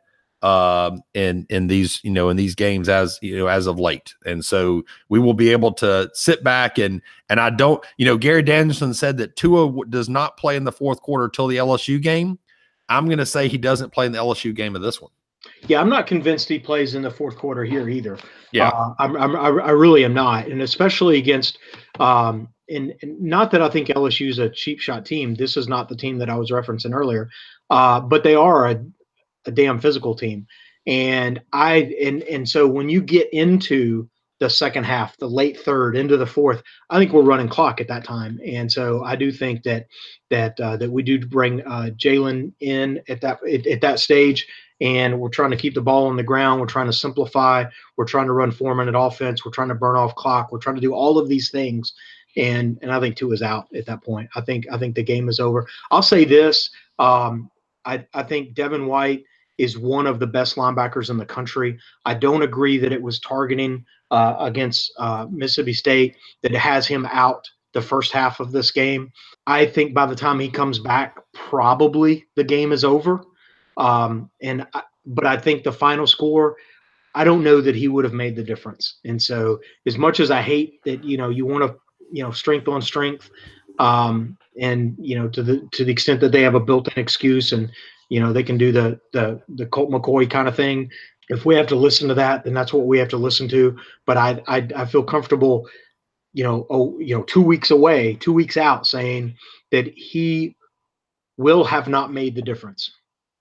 Speaker 6: um in in these, you know, in these games as, you know, as of late. And so we will be able to sit back and and I don't, you know, Gary Danielson said that Tua does not play in the fourth quarter till the L S U game. I'm going to say he doesn't play in the L S U game of this one.
Speaker 5: Yeah, I'm not convinced he plays in the fourth quarter here either.
Speaker 6: Yeah,
Speaker 5: uh, I'm, I'm, I really am not, and especially against, um, and, and not that I think L S U is a cheap shot team. This is not the team that I was referencing earlier, uh, but they are a, a damn physical team, and I and and so when you get into the second half, the late third, into the fourth, I think we're running clock at that time, and so I do think that that uh, that we do bring uh, Jalen in at that at, at that stage. And we're trying to keep the ball on the ground. We're trying to simplify. We're trying to run four-minute offense. We're trying to burn off clock. We're trying to do all of these things. And and I think two is out at that point. I think I think the game is over. I'll say this. Um, I, I think Devin White is one of the best linebackers in the country. I don't agree that it was targeting uh, against uh, Mississippi State that has him out the first half of this game. I think by the time he comes back, probably the game is over. Um, and, I, but I think the final score, I don't know that he would have made the difference. And so as much as I hate that, you know, you want to, you know, strength on strength, um, and, you know, to the, to the extent that they have a built-in excuse and, you know, they can do the, the, the Colt McCoy kind of thing. If we have to listen to that, then that's what we have to listen to. But I, I, I feel comfortable, you know, oh, you know, two weeks away, two weeks out saying that he will have not made the difference.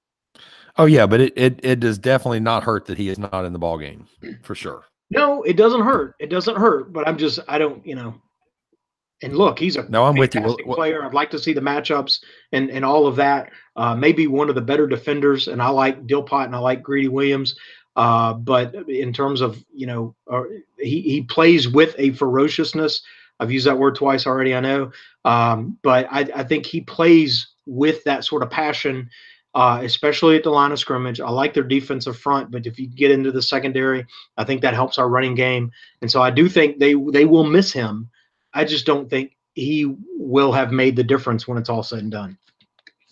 Speaker 6: Oh yeah, but it, it it does definitely not hurt that he is not in the ball game for sure.
Speaker 5: No, it doesn't hurt. It doesn't hurt. But I'm just I don't you know. And look, he's a
Speaker 6: no. I'm with you.
Speaker 5: Well, player. I'd like to see the matchups and and all of that. Uh, maybe one of the better defenders. And I like Dillpot and I like Greedy Williams. Uh, but in terms of you know, uh, he he plays with a ferociousness. I've used that word twice already. I know. Um, but I I think he plays with that sort of passion. Uh, especially at the line of scrimmage. I like their defensive front, but if you get into the secondary, I think that helps our running game. And so I do think they they will miss him. I just don't think he will have made the difference when it's all said and done.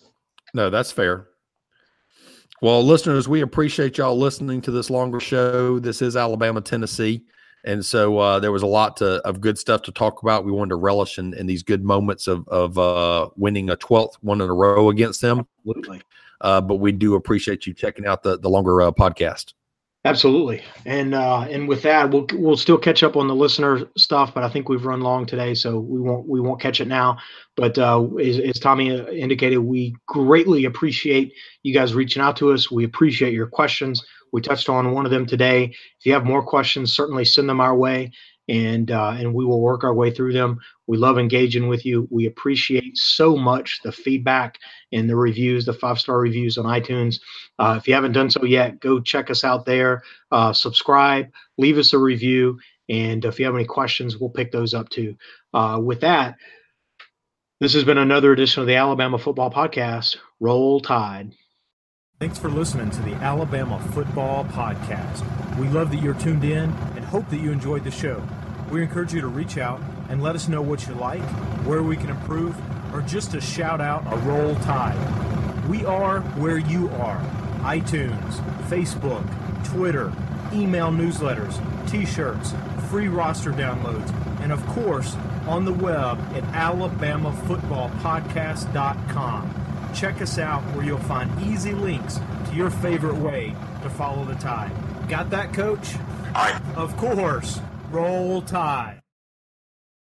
Speaker 6: No, that's fair. Well, listeners, we appreciate y'all listening to this longer show. This is Alabama, Tennessee. And so uh, there was a lot to, of good stuff to talk about. We wanted to relish in, in these good moments of, of uh, winning a twelfth one in a row against them.
Speaker 5: Absolutely.
Speaker 6: Uh, but we do appreciate you checking out the, the longer uh, podcast.
Speaker 5: Absolutely. And uh, and with that, we'll we'll still catch up on the listener stuff, but I think we've run long today, so we won't we won't catch it now. But uh, as, as Tommy indicated, we greatly appreciate you guys reaching out to us. We appreciate your questions. We touched on one of them today. If you have more questions, certainly send them our way, and uh, and we will work our way through them. We love engaging with you. We appreciate so much the feedback and the reviews, the five-star reviews on iTunes. Uh, if you haven't done so yet, go check us out there. Uh, subscribe, leave us a review, and if you have any questions, we'll pick those up too. Uh, with that, this has been another edition of the Alabama Football Podcast. Roll Tide.
Speaker 7: Thanks for listening to the Alabama Football Podcast. We love that you're tuned in and hope that you enjoyed the show. We encourage you to reach out and let us know what you like, where we can improve, or just to shout out a Roll Tide. We are where you are. iTunes, Facebook, Twitter, email newsletters, t-shirts, free roster downloads, and of course, on the web at alabama football podcast dot com. Check us out where you'll find easy links to your favorite way to follow the Tide. Got that, Coach?
Speaker 3: Aye.
Speaker 7: Of course. Roll Tide.